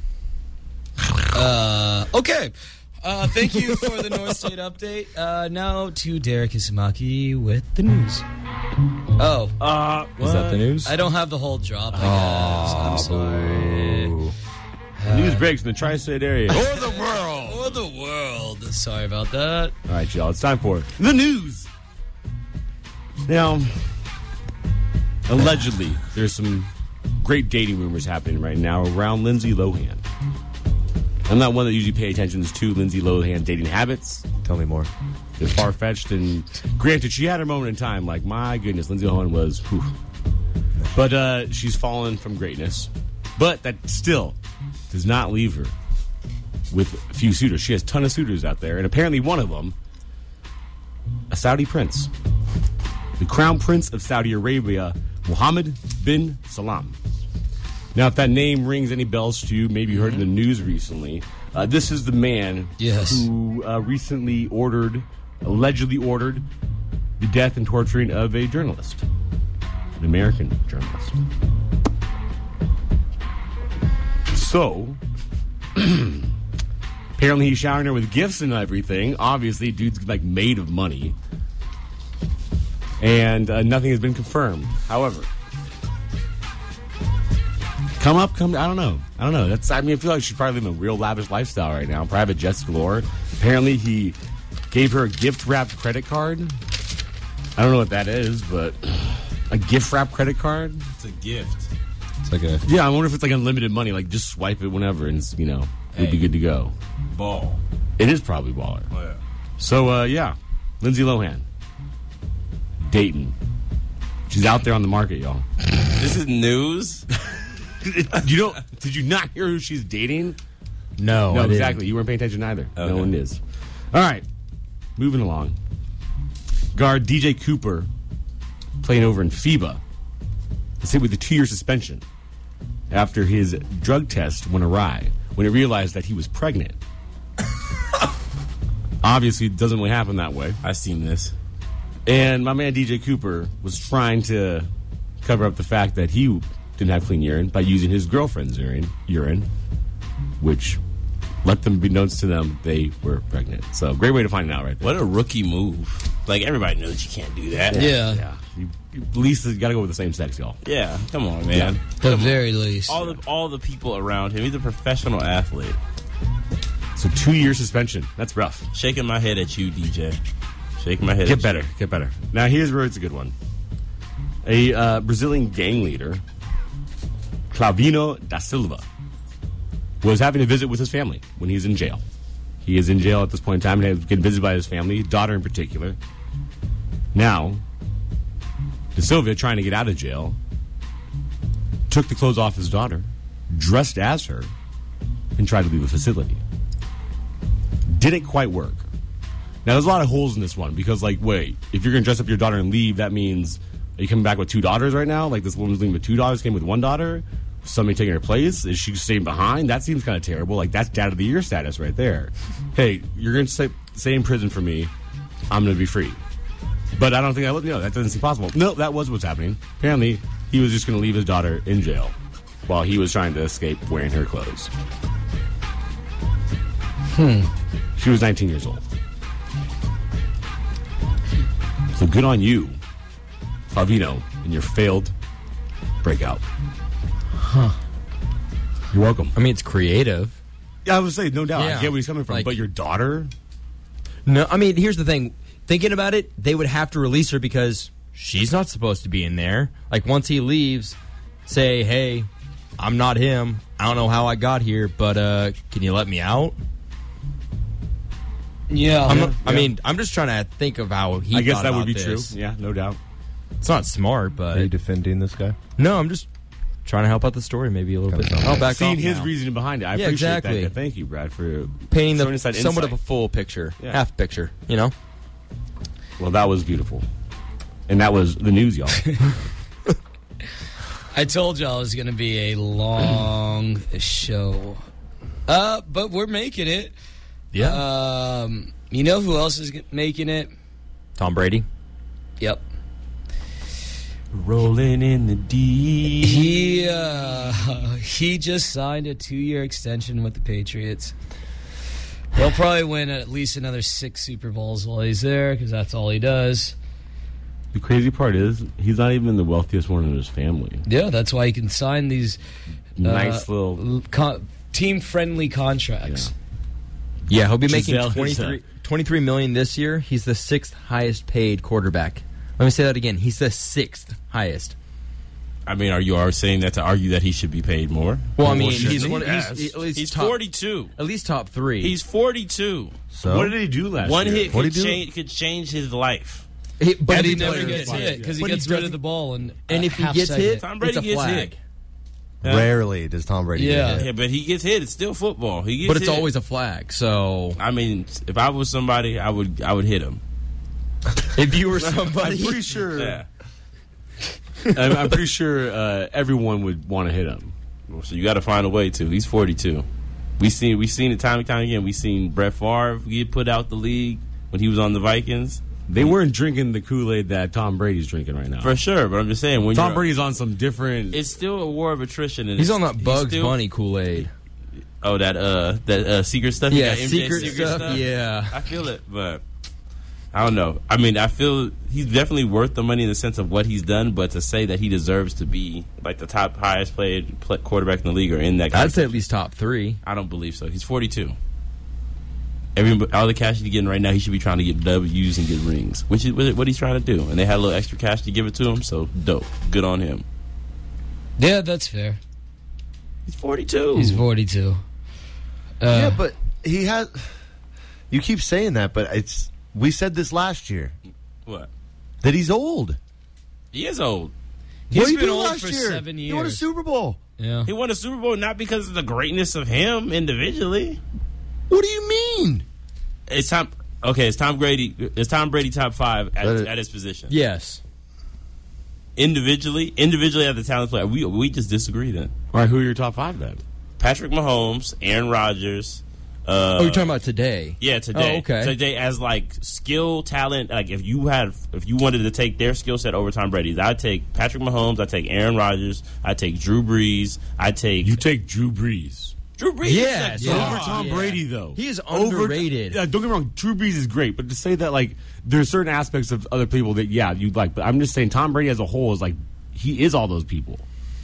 Speaker 1: Uh, okay. Uh, thank you for the North State update. Uh, now to Derek Ismaki with the news. Oh,
Speaker 6: Uh,
Speaker 2: Is that the news?
Speaker 1: I don't have the whole drop. I guess. I'm sorry.
Speaker 6: News breaks in the tri-state area.
Speaker 1: Or the world. Or the world. Sorry about that.
Speaker 6: All right, y'all. It's time for the news. Now, allegedly, there's some great dating rumors happening right now around Lindsay Lohan. I'm not one that usually pay attention to Lindsay Lohan dating habits.
Speaker 5: Tell me more.
Speaker 6: They're far-fetched, and granted, she had her moment in time. Like, my goodness, Lindsay Lohan was, whew. But uh, she's fallen from greatness. But that still does not leave her with a few suitors. She has a ton of suitors out there, and apparently one of them, a Saudi prince, the crown prince of Saudi Arabia, Mohammed bin Salman. Now, if that name rings any bells to you, maybe you heard in the news recently, uh, this is the man
Speaker 1: Yes.
Speaker 6: who uh, recently ordered, allegedly ordered, the death and torturing of a journalist, an American journalist. So, apparently he's showering her with gifts and everything. Obviously, dude's like made of money. And uh, nothing has been confirmed. However, come up, come. I don't know. I don't know. That's. I mean, I feel like she's probably living a real lavish lifestyle right now. Private jets galore. Apparently, he gave her a gift wrapped credit card. I don't know what that is, but a gift wrapped credit card.
Speaker 7: It's a gift.
Speaker 2: It's like a.
Speaker 6: Yeah, I wonder if it's like unlimited money. Like just swipe it whenever, and it's, you know, we'd be
Speaker 7: Hey.
Speaker 6: good to go.
Speaker 7: Ball.
Speaker 6: It is probably baller.
Speaker 7: Oh, yeah.
Speaker 6: So uh, yeah, Lindsay Lohan, Dayton. She's out there on the market, y'all.
Speaker 7: This is news.
Speaker 6: You don't? Did you not hear who she's dating?
Speaker 2: No,
Speaker 6: No,
Speaker 2: I didn't.
Speaker 6: exactly. You weren't paying attention either.
Speaker 7: Okay.
Speaker 6: No one is. All right, moving along. Guard D J Cooper, playing over in FIBA, is hit with a two-year suspension after his drug test went awry when it realized that he was pregnant. Obviously, it doesn't really happen that way.
Speaker 7: I've seen this.
Speaker 6: And my man D J Cooper was trying to cover up the fact that he didn't have clean urine by using his girlfriend's urine, urine, which let them be known to them they were pregnant. So great way to find it out right there.
Speaker 7: What a rookie move. Like, everybody knows you can't do that.
Speaker 1: Yeah.
Speaker 6: Yeah. You, you, at least you got to go with the same sex, y'all.
Speaker 7: Yeah, come on, man.
Speaker 1: At the very least.
Speaker 7: All the all the people around him. He's a professional athlete.
Speaker 6: So two year suspension. That's rough.
Speaker 7: Shaking my head at you, D J. Shaking my head.
Speaker 6: Get
Speaker 7: at
Speaker 6: better. Get better. Now here's where it's a good one. A uh, Brazilian gang leader, Clavino da Silva, was having a visit with his family when he's in jail. He is in jail at this point in time and is getting visited by his family, his daughter in particular. Now, da Silva, trying to get out of jail, took the clothes off his daughter, dressed as her, and tried to leave the facility. Didn't quite work. Now, there's a lot of holes in this one because, like, wait, if you're going to dress up your daughter and leave, that means, are you coming back with two daughters right now? Like, this woman's leaving with two daughters, came with one daughter? Somebody taking her place? Is she staying behind? That seems kind of terrible. Like, that's dad of the year status right there. Hey, you're going to stay, stay in prison for me. I'm going to be free. But I don't think I would, you know, that doesn't seem possible. No, that was what's happening. Apparently, he was just going to leave his daughter in jail while he was trying to escape wearing her clothes.
Speaker 1: Hmm.
Speaker 6: She was nineteen years old. So good on you, Clavino, and your failed breakout.
Speaker 2: Huh.
Speaker 6: You're welcome.
Speaker 2: I mean, it's creative.
Speaker 6: Yeah, I would say, no doubt.
Speaker 2: Yeah.
Speaker 6: I get where he's coming from.
Speaker 2: Like-
Speaker 6: but your daughter?
Speaker 2: No, I mean, here's the thing. Thinking about it, they would have to release her because she's not supposed to be in there. Like, once he leaves, say, hey, I'm not him. I don't know how I got here, but uh, can you let me out?
Speaker 1: Yeah.
Speaker 2: I'm not,
Speaker 6: Yeah.
Speaker 2: I mean, I'm just trying to think of how he
Speaker 6: I guess
Speaker 2: thought
Speaker 6: that would
Speaker 2: about
Speaker 6: be
Speaker 2: this.
Speaker 6: true. Yeah, no doubt.
Speaker 2: It's not smart, but...
Speaker 5: Are you defending this guy?
Speaker 2: No, I'm just trying to help out the story maybe a little bit. I'll back
Speaker 6: Seeing
Speaker 2: off
Speaker 6: his
Speaker 2: now.
Speaker 6: reasoning behind it. I
Speaker 2: Yeah,
Speaker 6: appreciate
Speaker 2: exactly.
Speaker 6: that. Thank you, Brad, for
Speaker 2: Painting
Speaker 6: showing
Speaker 2: the
Speaker 6: us that
Speaker 2: somewhat
Speaker 6: insight.
Speaker 2: of a full picture,
Speaker 6: Yeah.
Speaker 2: half picture, you know?
Speaker 6: Well, that was beautiful. And that was the news, y'all.
Speaker 1: I told y'all it was going to be a long show. Uh, but we're making it.
Speaker 2: Yeah.
Speaker 1: Um, you know who else is making it?
Speaker 2: Tom Brady.
Speaker 1: Yep.
Speaker 6: Rolling in the deep.
Speaker 1: He uh, he just signed a two-year extension with the Patriots. He'll probably win at least another six Super Bowls while he's there, because that's all he does.
Speaker 6: The crazy part is, he's not even the wealthiest one in his family.
Speaker 1: Yeah, that's why he can sign these
Speaker 6: Nice
Speaker 1: uh,
Speaker 6: little...
Speaker 1: con- team-friendly contracts.
Speaker 2: Yeah, he'll be
Speaker 6: Giselle
Speaker 2: making
Speaker 6: is, uh,
Speaker 2: twenty-three, twenty-three million this year. He's the sixth highest paid quarterback. Let me say that again. He's the sixth highest.
Speaker 7: I mean, are you are saying that to argue that he should be paid more?
Speaker 2: Well, I mean,
Speaker 6: shouldn't
Speaker 2: he's
Speaker 6: he?
Speaker 2: one.
Speaker 6: Yes.
Speaker 2: He's, at least
Speaker 7: He's
Speaker 2: top,
Speaker 7: forty-two.
Speaker 2: At least top three.
Speaker 7: He's forty-two.
Speaker 5: So
Speaker 6: What did he do last
Speaker 7: One
Speaker 6: year?
Speaker 7: hit
Speaker 5: What'd
Speaker 7: could
Speaker 5: he do?
Speaker 7: change, could change his life.
Speaker 2: He- but
Speaker 1: But he
Speaker 2: every
Speaker 1: never
Speaker 2: player
Speaker 1: gets
Speaker 2: is-
Speaker 1: hit because he
Speaker 2: But he
Speaker 1: gets rid of
Speaker 2: doesn't-
Speaker 1: the ball. And,
Speaker 2: And if he gets hit,
Speaker 7: Tom Brady
Speaker 2: it's a
Speaker 7: gets
Speaker 2: flag.
Speaker 7: hit.
Speaker 5: Rarely does Tom Brady
Speaker 1: Yeah.
Speaker 5: get hit.
Speaker 7: Yeah, but he gets hit. It's still football. He gets
Speaker 2: But it's
Speaker 7: hit.
Speaker 2: always a flag. So
Speaker 7: I mean, if I was somebody, I would I would hit him.
Speaker 2: if you were somebody,
Speaker 6: I'm pretty sure.
Speaker 7: Yeah.
Speaker 6: I'm, I'm pretty sure uh, everyone would want to hit him.
Speaker 7: So you got to find a way to. He's forty-two. We seen we seen it time and time again. We seen Brett Favre get put out the league when he was on the Vikings.
Speaker 6: They weren't drinking the Kool-Aid that Tom Brady's drinking right now.
Speaker 7: For sure, but I'm just saying when
Speaker 6: Tom
Speaker 7: you're,
Speaker 6: Brady's on some different.
Speaker 7: it's still a war of attrition. And
Speaker 2: he's
Speaker 7: it's-
Speaker 2: on that Bugs
Speaker 7: still-
Speaker 2: Bunny Kool-Aid.
Speaker 7: Oh, that uh, that uh, secret stuff. You
Speaker 2: Yeah,
Speaker 7: got M J
Speaker 2: secret stuff, yeah.
Speaker 7: I feel it, but I don't know. I mean, I feel he's definitely worth the money in the sense of what he's done. But to say that he deserves to be like the top highest paid play, quarterback in the league or in that,
Speaker 2: I'd say at least top three.
Speaker 7: I don't believe so. He's forty-two. Every all the cash he's getting right now, he should be trying to get W's and get rings, which is what he's trying to do. And they had a little extra cash to give it to him, so dope. Good on him.
Speaker 1: Yeah, that's fair.
Speaker 7: He's forty-two.
Speaker 1: He's forty-two. Uh,
Speaker 5: Yeah, but he has. You keep saying that, but it's. We said this last year
Speaker 7: What?
Speaker 5: that he's old.
Speaker 7: He is old.
Speaker 1: he's
Speaker 5: what did he
Speaker 1: been
Speaker 5: do
Speaker 1: old
Speaker 5: last
Speaker 1: for
Speaker 5: year?
Speaker 1: seven
Speaker 5: He won a
Speaker 1: years.
Speaker 5: Super Bowl.
Speaker 1: Yeah.
Speaker 7: He won a Super Bowl not because of the greatness of him individually.
Speaker 5: What do you mean?
Speaker 7: It's Tom. Okay, it's Tom Brady. It's Tom Brady top five at,
Speaker 5: But it-
Speaker 7: at his position.
Speaker 2: Yes.
Speaker 7: Individually, individually at the talent player, we we just disagree then.
Speaker 6: All right, who are your top five then?
Speaker 7: Patrick Mahomes, Aaron Rodgers. Uh,
Speaker 2: Oh, you're talking about today?
Speaker 7: Yeah, today.
Speaker 2: Oh, okay.
Speaker 7: Today, as like skill, talent. Like if you had, if you wanted to take their skill set over Tom Brady's, I'd take Patrick Mahomes. I'd take Aaron Rodgers. I'd take Drew Brees. I'd take
Speaker 6: You take Drew Brees.
Speaker 7: Drew Brees.
Speaker 2: Yes,
Speaker 7: is
Speaker 2: yeah.
Speaker 7: that
Speaker 6: Over
Speaker 7: dog.
Speaker 6: Tom
Speaker 2: yeah.
Speaker 6: Brady, though.
Speaker 2: He is
Speaker 6: Over-
Speaker 2: underrated.
Speaker 6: Yeah, don't get me wrong, Drew Brees is great, but to say that, like, there's certain aspects of other people that, yeah, you like, but I'm just saying Tom Brady as a whole is like, he is all those people.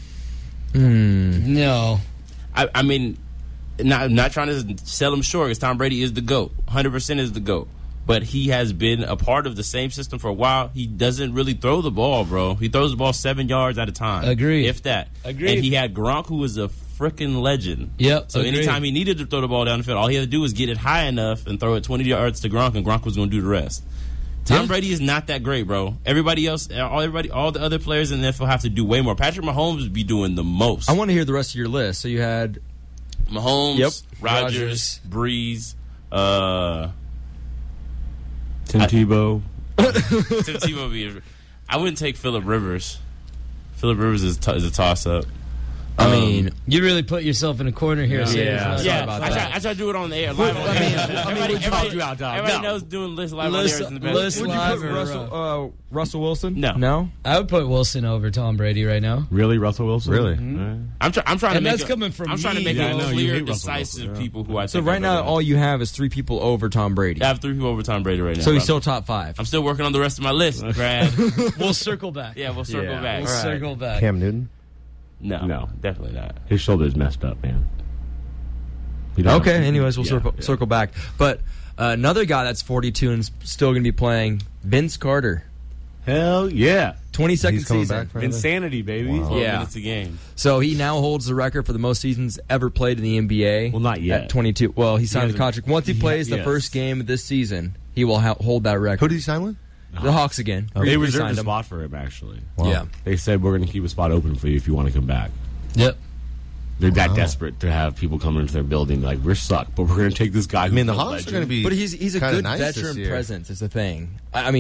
Speaker 1: No.
Speaker 7: I, I mean, not not trying to sell him short because Tom Brady is the GOAT. one hundred percent is the GOAT. But he has been a part of the same system for a while. He doesn't really throw the ball, bro. He throws the ball seven yards at a time.
Speaker 1: Agreed.
Speaker 7: If that.
Speaker 1: Agreed.
Speaker 7: And he had Gronk, who was a freaking legend.
Speaker 1: Yep,
Speaker 7: So
Speaker 1: agreed.
Speaker 7: anytime he needed to throw the ball down the field, all he had to do was get it high enough and throw it twenty yards to Gronk, and Gronk was going to do the rest. Tom
Speaker 1: Yeah.
Speaker 7: Brady is not that great, bro. Everybody else, all everybody, all the other players in the N F L have to do way more. Patrick Mahomes would be doing the most.
Speaker 2: I want to hear the rest of your list. So you had
Speaker 7: Mahomes,
Speaker 2: Yep.
Speaker 7: Rodgers, Breeze, uh,
Speaker 6: Tim Tebow.
Speaker 7: Tim Tebow. would be- I wouldn't take Phillip Rivers. Phillip Rivers is, t- is a toss up.
Speaker 2: I mean,
Speaker 1: You really put yourself in a corner here.
Speaker 6: Yeah.
Speaker 1: saying
Speaker 6: Yeah.
Speaker 1: it's not-
Speaker 2: Sorry
Speaker 7: Yeah,
Speaker 2: about
Speaker 7: I
Speaker 2: that.
Speaker 7: try, I try to do it on the air, live on the
Speaker 2: I mean,
Speaker 7: air.
Speaker 2: I mean,
Speaker 7: Everybody,
Speaker 2: would you-
Speaker 7: everybody,
Speaker 6: you out, dog?
Speaker 7: everybody
Speaker 6: No.
Speaker 7: knows doing lists live
Speaker 1: List-
Speaker 7: on the air is the best.
Speaker 1: list
Speaker 2: would you
Speaker 1: live
Speaker 2: put
Speaker 1: or
Speaker 2: Russell, uh, Russell Wilson?
Speaker 7: No.
Speaker 2: No?
Speaker 1: I would put Wilson over Tom Brady right now.
Speaker 6: Really, Russell Wilson?
Speaker 5: Really?
Speaker 7: I'm, try, I'm trying to
Speaker 1: And
Speaker 7: make
Speaker 1: that's
Speaker 7: it-
Speaker 1: coming from
Speaker 7: I'm trying to
Speaker 1: me,
Speaker 7: make
Speaker 6: Yeah, I
Speaker 7: it
Speaker 6: know, you
Speaker 7: clear,
Speaker 6: hate Russell
Speaker 7: decisive
Speaker 6: Wilson, yeah.
Speaker 7: people who I
Speaker 2: So
Speaker 7: think
Speaker 2: right
Speaker 7: are
Speaker 2: now,
Speaker 7: better.
Speaker 2: all you have is three people over Tom Brady.
Speaker 7: I have three people over Tom Brady right now.
Speaker 2: So he's
Speaker 7: bro.
Speaker 2: still top five.
Speaker 7: I'm still working on the rest of my list, Brad.
Speaker 1: We'll circle back.
Speaker 7: Yeah, we'll circle
Speaker 6: Yeah.
Speaker 7: back.
Speaker 1: We'll circle back.
Speaker 5: Cam Newton.
Speaker 7: No,
Speaker 6: No.
Speaker 7: definitely not.
Speaker 6: His shoulder's messed up, man. You don't-
Speaker 2: Okay, anyways, we'll
Speaker 6: Yeah,
Speaker 2: circle,
Speaker 6: yeah.
Speaker 2: circle back. But uh, another guy that's forty-two and s- still going to be playing, Vince Carter.
Speaker 6: Hell yeah.
Speaker 2: twenty-second
Speaker 5: He's coming
Speaker 2: season.
Speaker 5: back for another-
Speaker 6: Insanity, baby.
Speaker 5: Wow.
Speaker 7: Four
Speaker 2: Yeah.
Speaker 7: minutes a game.
Speaker 2: So he now holds the record for the most seasons ever played in the N B A.
Speaker 6: Well, not yet.
Speaker 2: At twenty-two. Well, he signed the
Speaker 6: hasn't-
Speaker 2: contract. Once he
Speaker 6: he-
Speaker 2: plays the
Speaker 6: yes.
Speaker 2: first game of this season, he will ha- hold that record.
Speaker 5: Who did he sign with?
Speaker 2: The Hawks again.
Speaker 6: They
Speaker 2: Re-
Speaker 6: reserved
Speaker 2: re-signed
Speaker 6: a
Speaker 2: him.
Speaker 6: spot for him, actually.
Speaker 2: Yeah.
Speaker 6: They said, we're going to keep a spot open for you if you want to come back.
Speaker 1: Yep.
Speaker 6: They're that
Speaker 5: Wow.
Speaker 6: desperate to have people come into their building. Like, we're suck, but we're going to take this guy.
Speaker 5: I mean, the Hawks are going to be.
Speaker 2: But he's he's a
Speaker 5: kinda
Speaker 2: good
Speaker 5: nice this
Speaker 2: veteran
Speaker 5: year.
Speaker 2: presence is the thing. I I mean,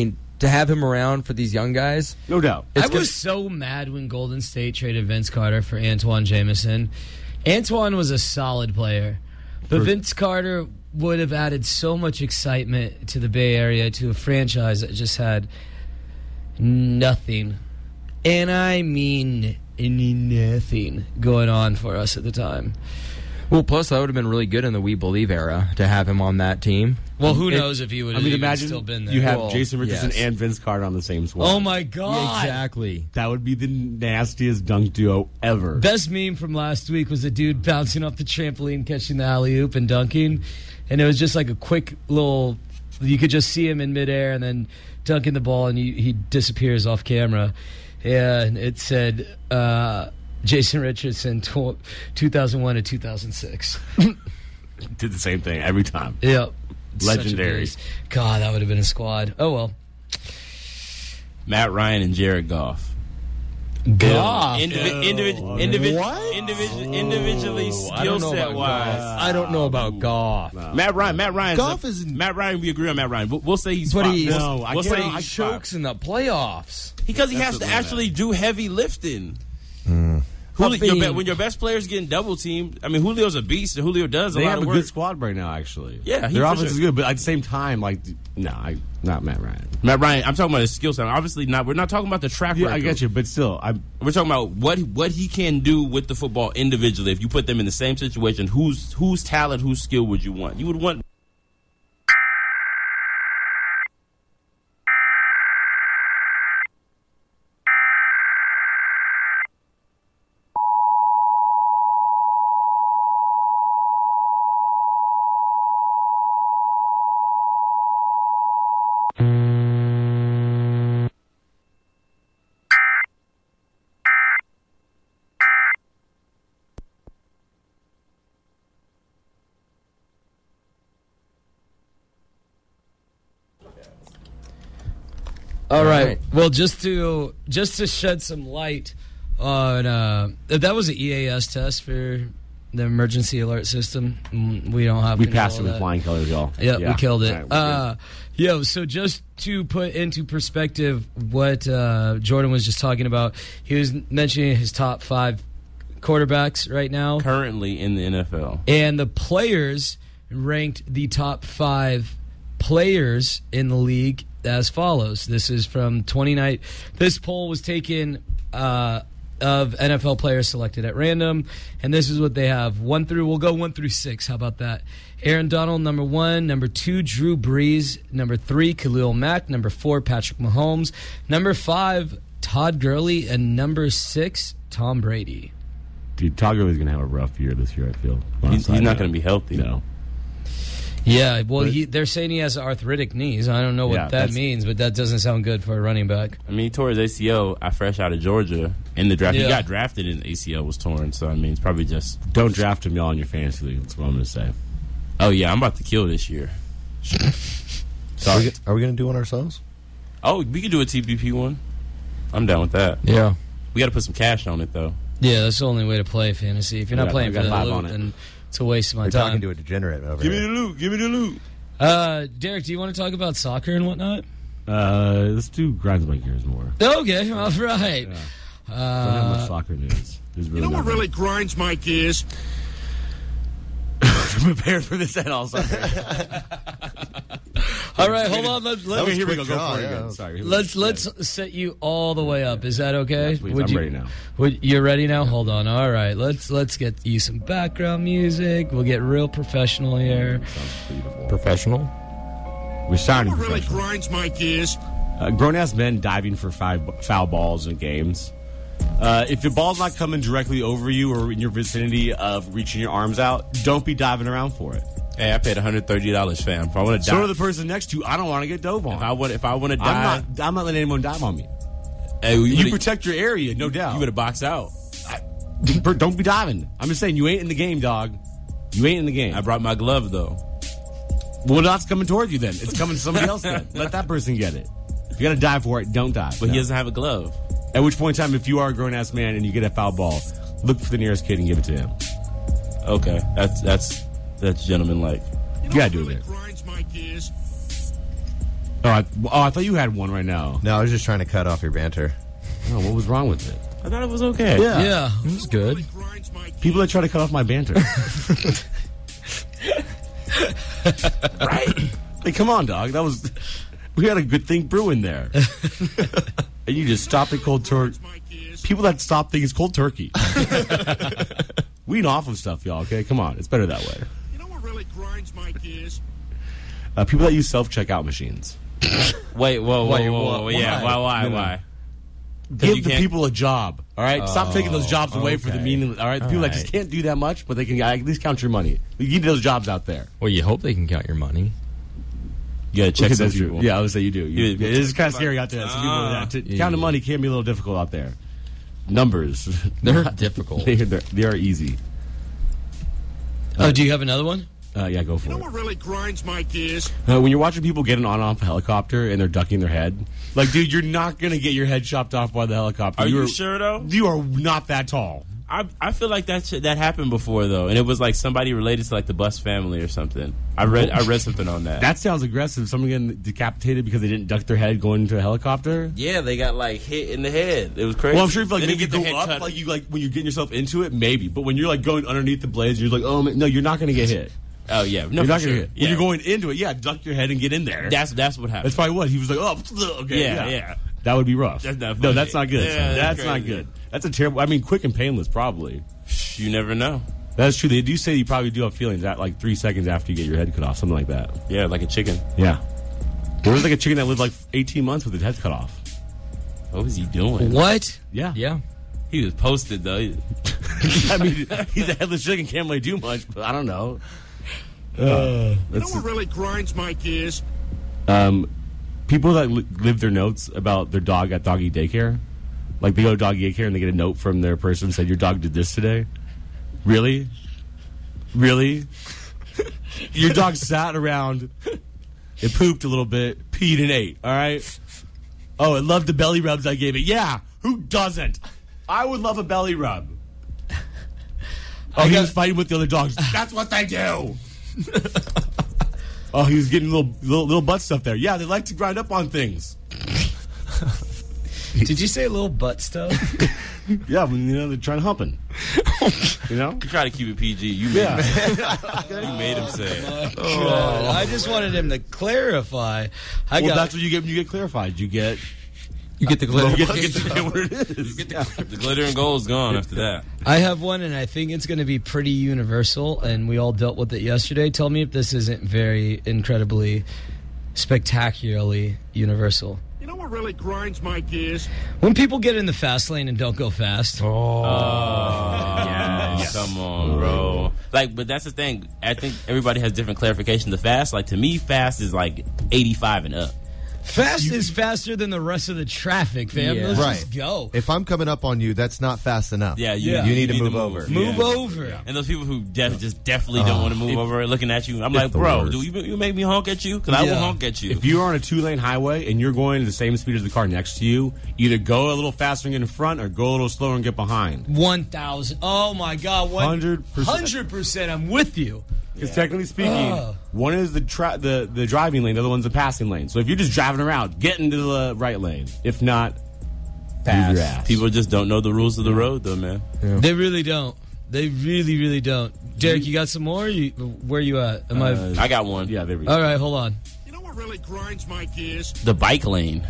Speaker 2: to have him around for these young guys.
Speaker 6: No doubt.
Speaker 1: I was so mad when Golden State traded Vince Carter for Antoine Jameson. Antoine was a solid player, but
Speaker 6: For-
Speaker 1: Vince Carter would have added so much excitement to the Bay Area, to a franchise that just had nothing. And I mean nothing going on for us at the time.
Speaker 2: Well, plus that would have been really good in the We Believe era to have him on that team.
Speaker 1: Well, who
Speaker 2: It-
Speaker 1: knows if he would
Speaker 6: I
Speaker 1: have
Speaker 6: mean,
Speaker 1: even
Speaker 6: imagine
Speaker 1: still been there.
Speaker 6: you have
Speaker 2: Well,
Speaker 6: Jason Richardson
Speaker 2: yes.
Speaker 6: and Vince Carter on the same squad.
Speaker 1: Oh, my God.
Speaker 2: Exactly.
Speaker 6: That would be the nastiest dunk duo ever.
Speaker 1: Best meme from last week was a dude bouncing off the trampoline, catching the alley-oop and dunking. And it was just like a quick little... You could just see him in midair and then dunking the ball, and he, he disappears off camera. And it said, uh, Jason Richardson, tw- two thousand one to two thousand six.
Speaker 6: Did the same thing every time.
Speaker 1: Yep.
Speaker 6: Legendary.
Speaker 1: Such a beast. God, that would have been a squad. Oh, well.
Speaker 7: Matt Ryan and Jared Goff.
Speaker 1: Goff.
Speaker 7: Indivi- individ- individ- individ- individually,
Speaker 2: I
Speaker 7: skill
Speaker 2: don't know
Speaker 7: set
Speaker 2: about
Speaker 7: wise.
Speaker 2: Goff. I don't know about Goff.
Speaker 7: Matt Ryan. Matt Ryan.
Speaker 5: Goff is in-
Speaker 7: Matt Ryan. We agree on Matt Ryan. We'll, we'll say he's.
Speaker 2: But
Speaker 7: five.
Speaker 2: he-
Speaker 7: we'll,
Speaker 6: No, I
Speaker 7: we'll
Speaker 6: can't-
Speaker 7: say
Speaker 6: I
Speaker 7: he's
Speaker 2: Chokes in the playoffs.
Speaker 7: because he
Speaker 6: That's
Speaker 7: has
Speaker 6: the
Speaker 7: to
Speaker 6: limit.
Speaker 7: actually do heavy lifting.
Speaker 5: Mm.
Speaker 7: Julio,
Speaker 2: I
Speaker 7: your
Speaker 2: mean-
Speaker 7: be- when your best player's getting double teamed, I mean, Julio's a beast, and Julio does a
Speaker 6: They
Speaker 7: lot
Speaker 6: have
Speaker 7: of
Speaker 6: a
Speaker 7: work.
Speaker 6: good squad right now, actually.
Speaker 7: Yeah, he
Speaker 6: their
Speaker 7: for
Speaker 6: offense
Speaker 7: sure.
Speaker 6: is good, but at the same time, like, no, I not Matt Ryan.
Speaker 7: Matt Ryan, I'm talking about his skill set. Obviously, not. We're not talking about the track
Speaker 6: Yeah,
Speaker 7: record.
Speaker 6: I get you, but still, I'm.
Speaker 7: We're talking about what what he can do with the football individually. If you put them in the same situation, whose whose talent, whose skill would you want? You would want.
Speaker 1: All right.
Speaker 2: right.
Speaker 1: Well, just to just to shed some light on uh, that was an E A S test for the emergency alert system. Mm, We don't have
Speaker 6: We
Speaker 1: control
Speaker 6: passed it
Speaker 1: of
Speaker 6: with
Speaker 1: that.
Speaker 6: flying colors, y'all.
Speaker 1: Yep,
Speaker 6: Yeah.
Speaker 1: we killed it.
Speaker 6: All right, we're
Speaker 1: uh, yo, so just to put into perspective what uh, Jordan was just talking about, he was mentioning his top five quarterbacks right now.
Speaker 7: Currently in the N F L.
Speaker 1: And the players ranked the top five players in the league as follows. This is from twenty night. This poll was taken uh, of N F L players selected at random, and this is what they have. One through, we'll go one through six. How about that? Aaron Donald, number one. Number two, Drew Brees. Number three, Khalil Mack. Number four, Patrick Mahomes. Number five, Todd Gurley. And number six, Tom Brady.
Speaker 6: Dude, Todd Gurley's going to have a rough year this year, I feel.
Speaker 7: He's, he's not going to be healthy.
Speaker 6: No.
Speaker 1: Yeah, well,
Speaker 6: But-
Speaker 1: he, they're saying he has arthritic knees. I don't know what
Speaker 6: Yeah,
Speaker 1: that
Speaker 6: that's-
Speaker 1: means, but that doesn't sound good for a running back.
Speaker 7: I mean, he tore his A C L uh, fresh out of Georgia in the draft.
Speaker 1: Yeah.
Speaker 7: He got drafted and A C L was torn. So, I mean, it's probably just.
Speaker 6: Don't draft him, y'all, in your fantasy league. That's what I'm going to say.
Speaker 7: Oh, yeah, I'm about to kill this year.
Speaker 5: Are
Speaker 7: Sorry.
Speaker 5: we, are we going to do one ourselves?
Speaker 7: Oh, we could do a T B P one. I'm down with that.
Speaker 2: Yeah.
Speaker 7: We got to put some cash on it, though.
Speaker 1: Yeah, that's the only way to play fantasy. If you're not
Speaker 6: Yeah,
Speaker 1: playing
Speaker 6: I
Speaker 1: for
Speaker 6: got
Speaker 1: the
Speaker 6: five
Speaker 1: loot,
Speaker 6: on it.
Speaker 1: then it's a waste of my
Speaker 5: We're
Speaker 1: time.
Speaker 5: talking to a degenerate over
Speaker 7: Give me
Speaker 5: here.
Speaker 7: the loot. Give me the loot.
Speaker 1: Uh, Derek, do you want to talk about soccer and whatnot?
Speaker 6: Uh, let's do grinds my gears more.
Speaker 1: Okay, all right.
Speaker 6: Yeah. Don't have
Speaker 1: Uh,
Speaker 6: much soccer news. There's really
Speaker 8: You know what
Speaker 6: not
Speaker 8: really grinds my gears?
Speaker 6: I'm prepared for this at all. Sorry.
Speaker 1: all right, hold on. Let's let's,
Speaker 6: Okay, here we go.
Speaker 5: quick
Speaker 6: Go
Speaker 5: draw,
Speaker 6: for it
Speaker 5: yeah.
Speaker 6: again. Sorry. here we
Speaker 1: let's
Speaker 6: go.
Speaker 1: let's set you all the way up. Is that okay?
Speaker 6: Yes, please.
Speaker 1: Would
Speaker 6: I'm
Speaker 1: you,
Speaker 6: ready now.
Speaker 1: Would, you're ready now? Hold on. All right, let's let's get you some background music. We'll get real professional here.
Speaker 2: Professional.
Speaker 6: We're sounding
Speaker 8: What really
Speaker 6: professional.
Speaker 8: grinds my gears?
Speaker 6: Uh, grown-ass men diving for five foul balls in games. Uh, if the ball's not coming directly over you or in your vicinity of reaching your arms out, don't be diving around for it.
Speaker 7: Hey, I paid one hundred thirty dollars, fam. If I want to
Speaker 6: So
Speaker 7: die,
Speaker 6: to the person next to you, I don't want to get dove on.
Speaker 7: if I want, if I want to die,
Speaker 6: I'm not. I'm not letting anyone dive on me.
Speaker 7: hey, you,
Speaker 6: You
Speaker 7: better-
Speaker 6: protect your area, no doubt.
Speaker 7: you better box out.
Speaker 6: Don't be diving. I'm just saying, you ain't in the game, dog. You ain't in the game.
Speaker 7: I brought my glove though.
Speaker 6: Well, that's coming toward you then. It's coming to somebody else then. Let that person get it. If you got to dive for it, don't dive.
Speaker 7: But
Speaker 6: No.
Speaker 7: he doesn't have a glove.
Speaker 6: At which point in time, if you are a grown ass man and you get a foul ball, look for the nearest kid and give it to him.
Speaker 7: Okay, that's that's that's gentleman like.
Speaker 8: You
Speaker 6: You gotta do
Speaker 8: what really
Speaker 6: it.
Speaker 8: grinds my gears?
Speaker 6: Oh I, oh, I thought you had one right now.
Speaker 5: No, I was just trying to cut off your banter.
Speaker 6: Oh, what was wrong with it?
Speaker 7: I thought it was okay.
Speaker 6: Yeah.
Speaker 10: Yeah.
Speaker 2: It was good.
Speaker 6: People that try to cut off my banter. Right? Like, come on, dog. That was... We had a good thing brewing there. And you just stopped it cold turkey. People that stop things cold turkey. Wean off of stuff, y'all, okay? Come on. It's better that way.
Speaker 11: You know what really grinds my gears?
Speaker 6: Uh, people that use self-checkout machines.
Speaker 7: Wait, whoa, whoa,
Speaker 2: Wait,
Speaker 7: whoa, whoa,
Speaker 2: why?
Speaker 7: yeah, why, why,
Speaker 6: No, no.
Speaker 7: why?
Speaker 6: Give
Speaker 7: you
Speaker 6: the
Speaker 7: can't-
Speaker 6: people a job, all right? Stop taking those jobs away for the
Speaker 2: okay.
Speaker 6: meaning, all right? The
Speaker 2: All
Speaker 6: people that
Speaker 2: right.
Speaker 6: just can't do that much, but they can at least count your money. You need those jobs out there.
Speaker 2: Well, you hope they can count your money.
Speaker 7: You gotta check
Speaker 6: Okay,
Speaker 7: some
Speaker 6: that's true.
Speaker 7: people.
Speaker 6: Yeah, I would say you do. You,
Speaker 7: You-
Speaker 6: yeah, it is kind of scary out there. Some people,
Speaker 7: Ah.
Speaker 6: yeah, to,
Speaker 2: Yeah.
Speaker 6: counting money can be a little difficult out there. Numbers.
Speaker 2: They're difficult.
Speaker 6: they, they're, they are easy.
Speaker 1: Oh, do you have another one?
Speaker 6: Uh, yeah, go for
Speaker 11: You know
Speaker 6: it.
Speaker 11: what really grinds my gears?
Speaker 6: Uh, when you're watching people get on and off a helicopter and they're ducking their head, like, dude, you're not going to get your head chopped off by the helicopter.
Speaker 7: Are you
Speaker 6: are-
Speaker 7: sure, though?
Speaker 6: You are not that tall.
Speaker 7: I I feel like that shit, that happened before though, and it was like somebody related to like the Bus family or something. I read I read something on that.
Speaker 6: That sounds aggressive. Someone getting decapitated because they didn't duck their head going into a helicopter.
Speaker 7: Yeah, they got like hit in the head. It was crazy.
Speaker 6: Well, I'm sure if like
Speaker 7: They
Speaker 6: maybe you
Speaker 7: didn't
Speaker 6: go
Speaker 7: get their
Speaker 6: up,
Speaker 7: head cut.
Speaker 6: like you like when you're getting yourself into it, maybe. But when you're like going underneath the blades, you're like, oh man, no, you're not going to get hit.
Speaker 7: Oh yeah, no,
Speaker 6: you're
Speaker 7: for
Speaker 6: not
Speaker 7: sure.
Speaker 6: gonna get hit.
Speaker 7: Yeah.
Speaker 6: When you're going into it, yeah, duck your head and get in there.
Speaker 7: That's that's what happened.
Speaker 6: That's probably what he was like. Oh, okay,
Speaker 7: Yeah,
Speaker 6: yeah,
Speaker 7: yeah.
Speaker 6: That would be rough.
Speaker 7: That's not
Speaker 6: no,
Speaker 7: funny.
Speaker 6: that's not good.
Speaker 7: Yeah,
Speaker 6: that's
Speaker 7: that's
Speaker 6: not
Speaker 7: crazy.
Speaker 6: good. That's a terrible. I mean, quick and painless, probably.
Speaker 7: You never know.
Speaker 6: That's true. They do say you probably do have feelings at like three seconds after you get your head cut off, something like that.
Speaker 7: Yeah, like a chicken.
Speaker 6: Yeah. There was like a chicken that lived like eighteen months with his head cut off.
Speaker 7: What was he doing?
Speaker 1: What?
Speaker 6: Yeah.
Speaker 2: Yeah.
Speaker 7: He was posted though. He-
Speaker 6: I mean, he's a headless chicken, can't really do much, but I don't know. Uh,
Speaker 11: You know
Speaker 6: that's-
Speaker 11: what really grinds my gears?
Speaker 6: um, people that li- live their notes about their dog at doggy daycare, like they go to doggy daycare and they get a note from their person that said your dog did this today. Really, really, your dog sat around, it pooped a little bit, peed and ate. All right. Oh, it loved the belly rubs I gave it. Yeah, who doesn't? I would love a belly rub. Oh, he was fighting with the other dogs. That's what they do. Oh, he was getting little, little little butt stuff there. Yeah, they like to grind up on things.
Speaker 1: Did you say a little butt stuff?
Speaker 6: Yeah, when you know they're trying to humping. You know?
Speaker 7: You try to keep it P G. You made,
Speaker 6: Yeah.
Speaker 7: him, you made him say it.
Speaker 1: God, I just wanted him to clarify. I
Speaker 6: Well,
Speaker 1: got
Speaker 6: that's what you get when you get clarified. You get
Speaker 2: You get the glitter.
Speaker 6: you get, you get to get what it is. Yeah.
Speaker 7: The glitter and gold is gone after that.
Speaker 1: I have one, and I think it's going to be pretty universal, and we all dealt with it yesterday. Tell me if this isn't very incredibly, spectacularly universal.
Speaker 11: You know what really grinds my gears?
Speaker 1: When people get in the fast lane and don't go fast.
Speaker 7: Oh, yes. Come on, bro. Like, but that's the thing. I think everybody has different clarifications. The fast, like to me, fast is like eighty-five and up.
Speaker 1: Fast is faster than the rest of the traffic, fam.
Speaker 2: Yeah.
Speaker 1: Let's
Speaker 5: Right.
Speaker 1: just go.
Speaker 5: If I'm coming up on you, that's not fast enough.
Speaker 7: Yeah, you,
Speaker 1: Yeah.
Speaker 5: You need to move over.
Speaker 1: Move
Speaker 7: Yeah.
Speaker 1: over.
Speaker 7: And those people who def- just definitely don't want to move over, looking at you, I'm
Speaker 6: it's
Speaker 7: like,
Speaker 6: the
Speaker 7: bro,
Speaker 6: worst.
Speaker 7: do you, you make me honk at you? Because I will
Speaker 1: Yeah.
Speaker 7: honk at you.
Speaker 6: If you're on a two lane highway and you're going the same speed as the car next to you, either go a little faster and get in front or go a little slower and get behind.
Speaker 1: one thousand. Oh, my God.
Speaker 6: one hundred percent.
Speaker 1: one hundred percent. I'm with you.
Speaker 6: Because technically speaking,
Speaker 1: Ugh.
Speaker 6: one is the, tra- the the driving lane, the other one's the passing lane. So if you're just driving around, get into the right lane. If not, use your ass.
Speaker 7: People just don't know the rules of the road, though, man.
Speaker 1: They really don't. They really, really don't. Derek, you got some more? You, where you at? Am
Speaker 6: Uh,
Speaker 7: I got one.
Speaker 6: Yeah, there we go.
Speaker 1: I? All right, hold on.
Speaker 11: You know what really grinds my gears?
Speaker 7: The bike lane.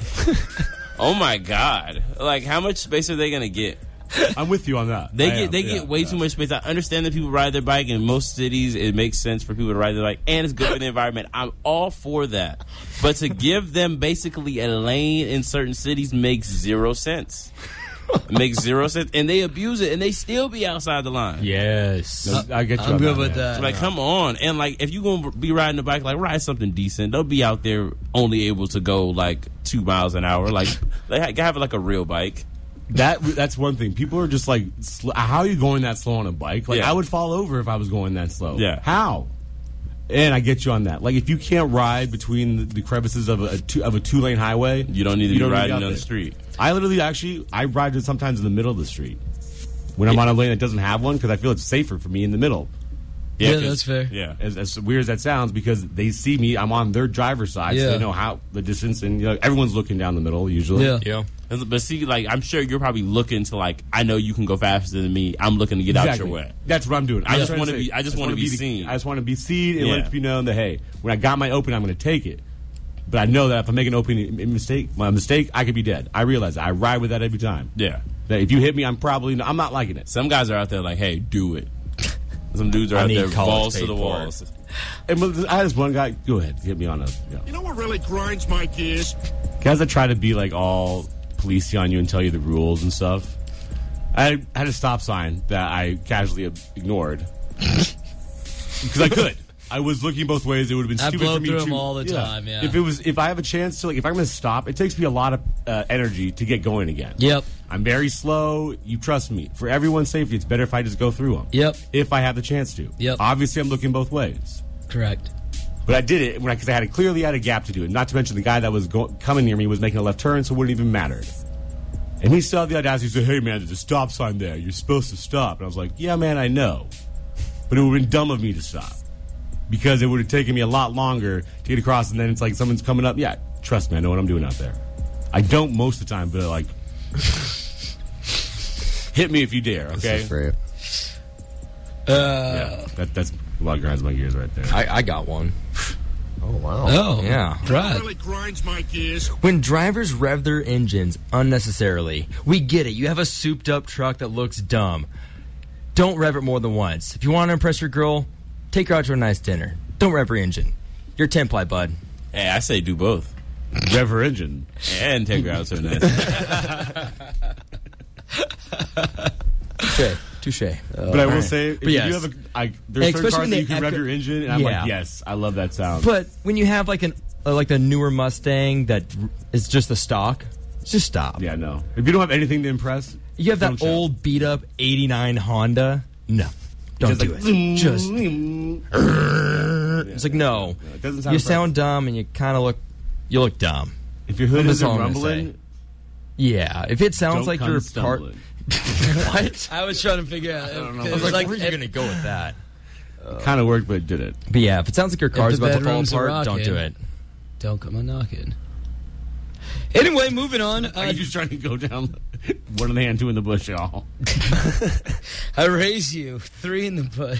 Speaker 7: Oh my God! Like, how much space are they gonna get?
Speaker 6: I'm with you on that.
Speaker 7: They
Speaker 6: I
Speaker 7: get
Speaker 6: am,
Speaker 7: they
Speaker 6: yeah,
Speaker 7: get way
Speaker 6: yeah.
Speaker 7: too much space. I understand that people ride their bike in most cities. It makes sense for people to ride their bike, and it's good for the environment. I'm all for that. But to give them basically a lane in certain cities makes zero sense. It makes zero sense, and they abuse it, and they still be outside the line.
Speaker 2: Yes.
Speaker 6: No, I get you.
Speaker 1: I'm
Speaker 6: on
Speaker 1: good
Speaker 6: that,
Speaker 1: with
Speaker 6: yeah.
Speaker 1: that.
Speaker 7: Like, come on. And, like, if you're going to be riding a bike, like, ride something decent. Don't be out there only able to go, like, two miles an hour. Like, like have, like, a real bike.
Speaker 6: That that's one thing. People are just like, sl- how are you going that slow on a bike? Like,
Speaker 7: Yeah.
Speaker 6: I would fall over if I was going that slow.
Speaker 7: Yeah.
Speaker 6: How? And I get you on that. Like, if you can't ride between the, the crevices of a, a two, of a two lane highway,
Speaker 7: You don't need to
Speaker 6: you
Speaker 7: be
Speaker 6: don't
Speaker 7: riding
Speaker 6: out
Speaker 7: on the
Speaker 6: there.
Speaker 7: street.
Speaker 6: I literally actually I ride sometimes in the middle of the street when I'm on a lane that doesn't have one because I feel it's safer for me in the middle.
Speaker 7: Yeah,
Speaker 1: Yeah,
Speaker 7: 'cause-
Speaker 1: that's fair.
Speaker 7: Yeah.
Speaker 6: As, as weird as that sounds, because they see me, I'm on their driver's side, so
Speaker 1: Yeah.
Speaker 6: they know how the distance, and you know, everyone's looking down the middle usually.
Speaker 1: Yeah.
Speaker 2: Yeah.
Speaker 7: But see, like, I'm sure you're probably looking to, like, I know you can go faster than me. I'm looking to get out your way.
Speaker 6: That's what I'm doing.
Speaker 7: I
Speaker 6: I'm
Speaker 7: just
Speaker 6: trying
Speaker 7: wanna
Speaker 6: say-
Speaker 7: be- I just wanna be
Speaker 6: the-
Speaker 7: seen.
Speaker 6: I just want to be seen and
Speaker 7: Yeah.
Speaker 6: let it be known that hey, when I got my open, I'm going to take it. But I know that if I make an opening a mistake, my mistake, I could be dead. I realize that. I ride with that every time.
Speaker 7: Yeah.
Speaker 6: That if you hit me, I'm probably I'm not liking it.
Speaker 7: Some guys are out there like, hey, do it. Some dudes are
Speaker 2: I
Speaker 7: out
Speaker 2: need
Speaker 7: there
Speaker 2: college
Speaker 7: balls to
Speaker 2: paid
Speaker 7: the
Speaker 2: for
Speaker 7: walls.
Speaker 6: And but I had this one guy. Go ahead, hit me on a. You know.
Speaker 11: You know what really grinds my gears?
Speaker 6: Guys that try to be like all policey on you and tell you the rules and stuff. I had a stop sign that I casually ignored because I could. I was looking both ways. It would have been
Speaker 1: I
Speaker 6: stupid
Speaker 1: blow
Speaker 6: for me
Speaker 1: through
Speaker 6: to.
Speaker 1: 'em all the time, yeah.
Speaker 6: If it was, if I have a chance to, like, if I'm going to stop, it takes me a lot of uh, energy to get going again.
Speaker 1: Yep.
Speaker 6: I'm very slow. You trust me. For everyone's safety, it's better if I just go through them.
Speaker 1: Yep.
Speaker 6: If I have the chance to.
Speaker 1: Yep.
Speaker 6: Obviously, I'm looking both ways.
Speaker 1: Correct.
Speaker 6: But I did it when because I, I had a, clearly had a gap to do it. Not to mention the guy that was go, coming near me was making a left turn, so it wouldn't even matter. And he still had the audacity to say, "Hey man, there's a stop sign there. You're supposed to stop." And I was like, "Yeah, man, I know, but it would have been dumb of me to stop because it would have taken me a lot longer to get across." And then it's like someone's coming up. Yeah, trust me, I know what I'm doing out there. I don't most of the time, but like, hit me if you dare. Okay.
Speaker 5: This is great.
Speaker 6: Yeah, that, that's a lot of grinds my gears right there.
Speaker 2: I, I got one.
Speaker 5: Oh wow.
Speaker 1: Oh,
Speaker 2: Yeah.
Speaker 11: What
Speaker 1: Right.
Speaker 11: really grinds my gears?
Speaker 2: When drivers rev their engines unnecessarily, we get it. You have a souped up truck that looks dumb. Don't rev it more than once. If you want to impress your girl, take her out to a nice dinner. Don't rev her engine. You're ten ply, bud.
Speaker 7: Hey, I say do both.
Speaker 6: Rev her engine.
Speaker 7: And take her out to a nice.
Speaker 2: Touche. Touche.
Speaker 6: But I will say, if
Speaker 2: But yes.
Speaker 6: you do have a, I, there's certain
Speaker 2: Especially
Speaker 6: cars
Speaker 2: when
Speaker 6: that
Speaker 2: they
Speaker 6: you can rev
Speaker 2: echo-
Speaker 6: your engine, and I'm
Speaker 2: Yeah.
Speaker 6: like, yes, I love that sound.
Speaker 2: But when you have like an uh, like the newer Mustang that r- is just the stock, just stop.
Speaker 6: yeah, no. If you don't have anything to impress,
Speaker 2: You have that
Speaker 6: don't shout.
Speaker 2: old beat up eighty-nine Honda. No, don't
Speaker 6: Just
Speaker 2: do
Speaker 6: like,
Speaker 2: it. Just
Speaker 6: Yeah.
Speaker 2: it's like no.
Speaker 6: Yeah, it doesn't sound
Speaker 2: You
Speaker 6: impressive.
Speaker 2: sound dumb, and you kind of look. You look dumb.
Speaker 6: If your hood
Speaker 2: That's
Speaker 6: isn't
Speaker 2: all I'm gonna
Speaker 6: rumbling,
Speaker 2: say. Yeah, if it sounds
Speaker 6: don't
Speaker 2: like
Speaker 6: come
Speaker 2: you're part.
Speaker 6: stumbling.
Speaker 2: what?
Speaker 1: I was trying to figure out. I
Speaker 6: don't know.
Speaker 2: I was like, where are you gonna go with that?
Speaker 6: Kind of worked, but it did it.
Speaker 2: But yeah, if it sounds like your car's
Speaker 1: the
Speaker 2: about to fall
Speaker 1: bedroom's a
Speaker 2: apart, don't do
Speaker 1: rocket.
Speaker 2: it.
Speaker 1: Don't come a knocking. Anyway, moving on.
Speaker 6: Are
Speaker 1: Uh,
Speaker 6: you just trying to go down one in the hand, two in the bush, y'all?
Speaker 1: I raise you three in the bush.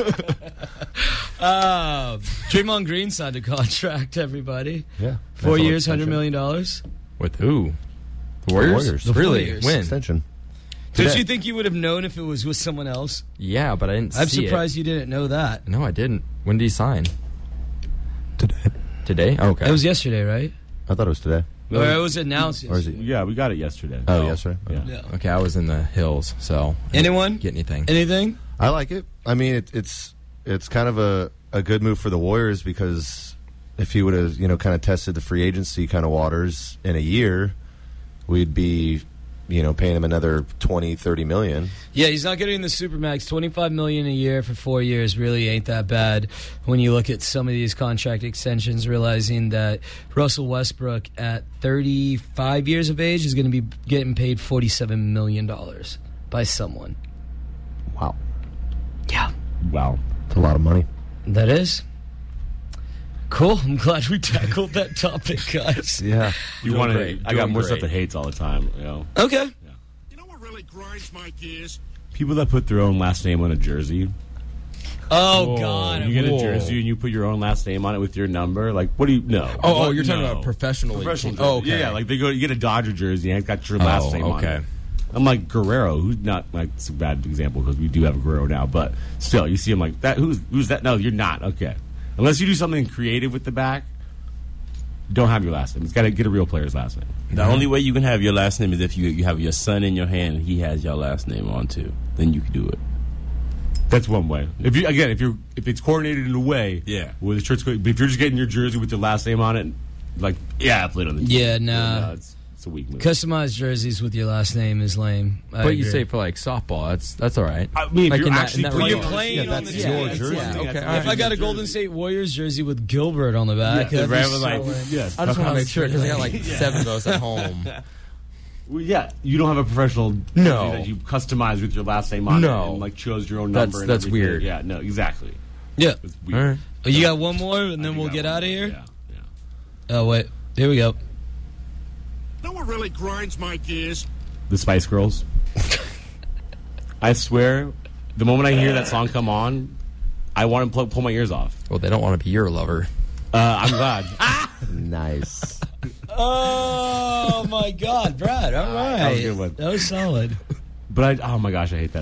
Speaker 1: uh, Draymond Green signed a contract. Everybody,
Speaker 5: Yeah.
Speaker 1: four
Speaker 5: Nice little
Speaker 1: years, hundred
Speaker 5: extension.
Speaker 1: million dollars.
Speaker 2: With who? The Warriors?
Speaker 5: Warriors. The
Speaker 2: Really?
Speaker 1: Warriors.
Speaker 2: When?
Speaker 5: Extension.
Speaker 1: Don't
Speaker 5: Today.
Speaker 1: you think you would have known if it was with someone else?
Speaker 2: Yeah, but I didn't
Speaker 1: I'm
Speaker 2: see
Speaker 1: surprised you didn't know that.
Speaker 2: it. No, I didn't. When did he sign?
Speaker 5: Today.
Speaker 2: Today? Okay.
Speaker 1: It was yesterday, right?
Speaker 5: I thought it was today.
Speaker 1: Or it was announced.
Speaker 5: Or is it?
Speaker 6: Yeah, we got it yesterday.
Speaker 5: Oh, yesterday.
Speaker 6: Yeah.
Speaker 1: Yeah.
Speaker 2: Okay, I was in the hills, so I
Speaker 1: Anyone?
Speaker 2: didn't get anything.
Speaker 1: Anything?
Speaker 5: I like it. I mean, it, it's it's kind of a, a good move for the Warriors because if he would have, you know, kind of tested the free agency kind of waters in a year, we'd be, you know, paying him another twenty, thirty million.
Speaker 1: Yeah, he's not getting the supermax. Twenty-five million a year for four years really ain't that bad when you look at some of these contract extensions. Realizing that Russell Westbrook at thirty-five years of age is going to be getting paid forty-seven million dollars by someone.
Speaker 5: Wow.
Speaker 1: Yeah,
Speaker 6: Wow.
Speaker 5: It's a lot of money.
Speaker 1: that is cool. I'm glad we tackled that topic, guys.
Speaker 5: Yeah.
Speaker 6: You
Speaker 2: Doing
Speaker 6: want to?
Speaker 2: great.
Speaker 6: I got
Speaker 2: Doing
Speaker 6: more
Speaker 2: great.
Speaker 6: stuff that hates all the time. You know,
Speaker 1: Okay.
Speaker 11: You know what really grinds my gears?
Speaker 6: people that put their own last name on a jersey.
Speaker 1: Oh
Speaker 2: Whoa.
Speaker 1: God.
Speaker 6: You get a
Speaker 2: Whoa.
Speaker 6: jersey and you put your own last name on it with your number. Like, what do you know?
Speaker 2: Oh, oh,
Speaker 6: What?
Speaker 2: you're talking
Speaker 6: No.
Speaker 2: about professionally.
Speaker 6: Professional.
Speaker 2: Oh,
Speaker 6: jersey.
Speaker 2: okay.
Speaker 6: Yeah, yeah, like they go, you get a Dodger jersey and it's got your last
Speaker 2: Oh,
Speaker 6: name on
Speaker 2: okay.
Speaker 6: it. I'm like Guerrero, who's not like it's a bad example because we do have a Guerrero now, but still, you see him like that. Who's who's that? No, you're not. Okay, unless you do something creative with the back, don't have your last name. It's got to get a real player's last name.
Speaker 7: The only way you can have your last name is if you you have your son in your hand and he has your last name on too. Then you can do it.
Speaker 6: That's one way. If you again, if you're if it's coordinated in a way,
Speaker 7: Yeah.
Speaker 6: where the shirt's go- but if you're just getting your jersey with your last name on it, like yeah, I played on the team.
Speaker 1: Yeah, nah.
Speaker 6: no, it's, it's a weak move.
Speaker 1: Customized jerseys with your last name is lame. I
Speaker 2: But you
Speaker 1: agree.
Speaker 2: say for like softball, that's that's all right.
Speaker 6: I mean, if
Speaker 2: Like
Speaker 6: you're
Speaker 2: in that-
Speaker 6: actually
Speaker 2: in that
Speaker 1: When
Speaker 6: playing
Speaker 1: you're
Speaker 6: on-
Speaker 1: playing
Speaker 5: Yeah,
Speaker 1: on
Speaker 5: that's
Speaker 1: the
Speaker 5: your
Speaker 1: team,
Speaker 5: jersey.
Speaker 2: yeah, okay,
Speaker 6: That's-
Speaker 2: all right.
Speaker 1: If I got a Golden State Warriors jersey with Gilbert on the back,
Speaker 6: Yeah,
Speaker 1: that'd be
Speaker 6: forever,
Speaker 1: so
Speaker 6: like,
Speaker 1: lame.
Speaker 6: yes.
Speaker 2: I just want to make sure because I got like seven of those at home.
Speaker 6: Well, yeah, you don't have a professional
Speaker 2: No.
Speaker 6: jersey that you customize with your last name on
Speaker 2: No.
Speaker 6: it and like chose your own
Speaker 2: That's-
Speaker 6: number. And
Speaker 2: that's
Speaker 6: everything.
Speaker 2: weird.
Speaker 6: Yeah, no, exactly.
Speaker 1: Yeah.
Speaker 6: It's weird.
Speaker 2: All right.
Speaker 1: Oh, you got one more, and
Speaker 6: I
Speaker 1: then
Speaker 6: think
Speaker 1: we'll
Speaker 6: that
Speaker 1: get
Speaker 6: one-
Speaker 1: out of here?
Speaker 6: Yeah, yeah.
Speaker 1: Oh, wait. Here we go.
Speaker 11: You know what really grinds my gears?
Speaker 6: The Spice Girls. I swear, the moment I hear that song come on, I want to pull, pull my ears off.
Speaker 2: Well, they don't want to be your lover.
Speaker 6: Uh, I'm glad.
Speaker 5: Nice.
Speaker 1: Oh, my God, Brad. All right.
Speaker 6: That was a good one.
Speaker 1: That was solid.
Speaker 6: But I, oh my gosh, I hate that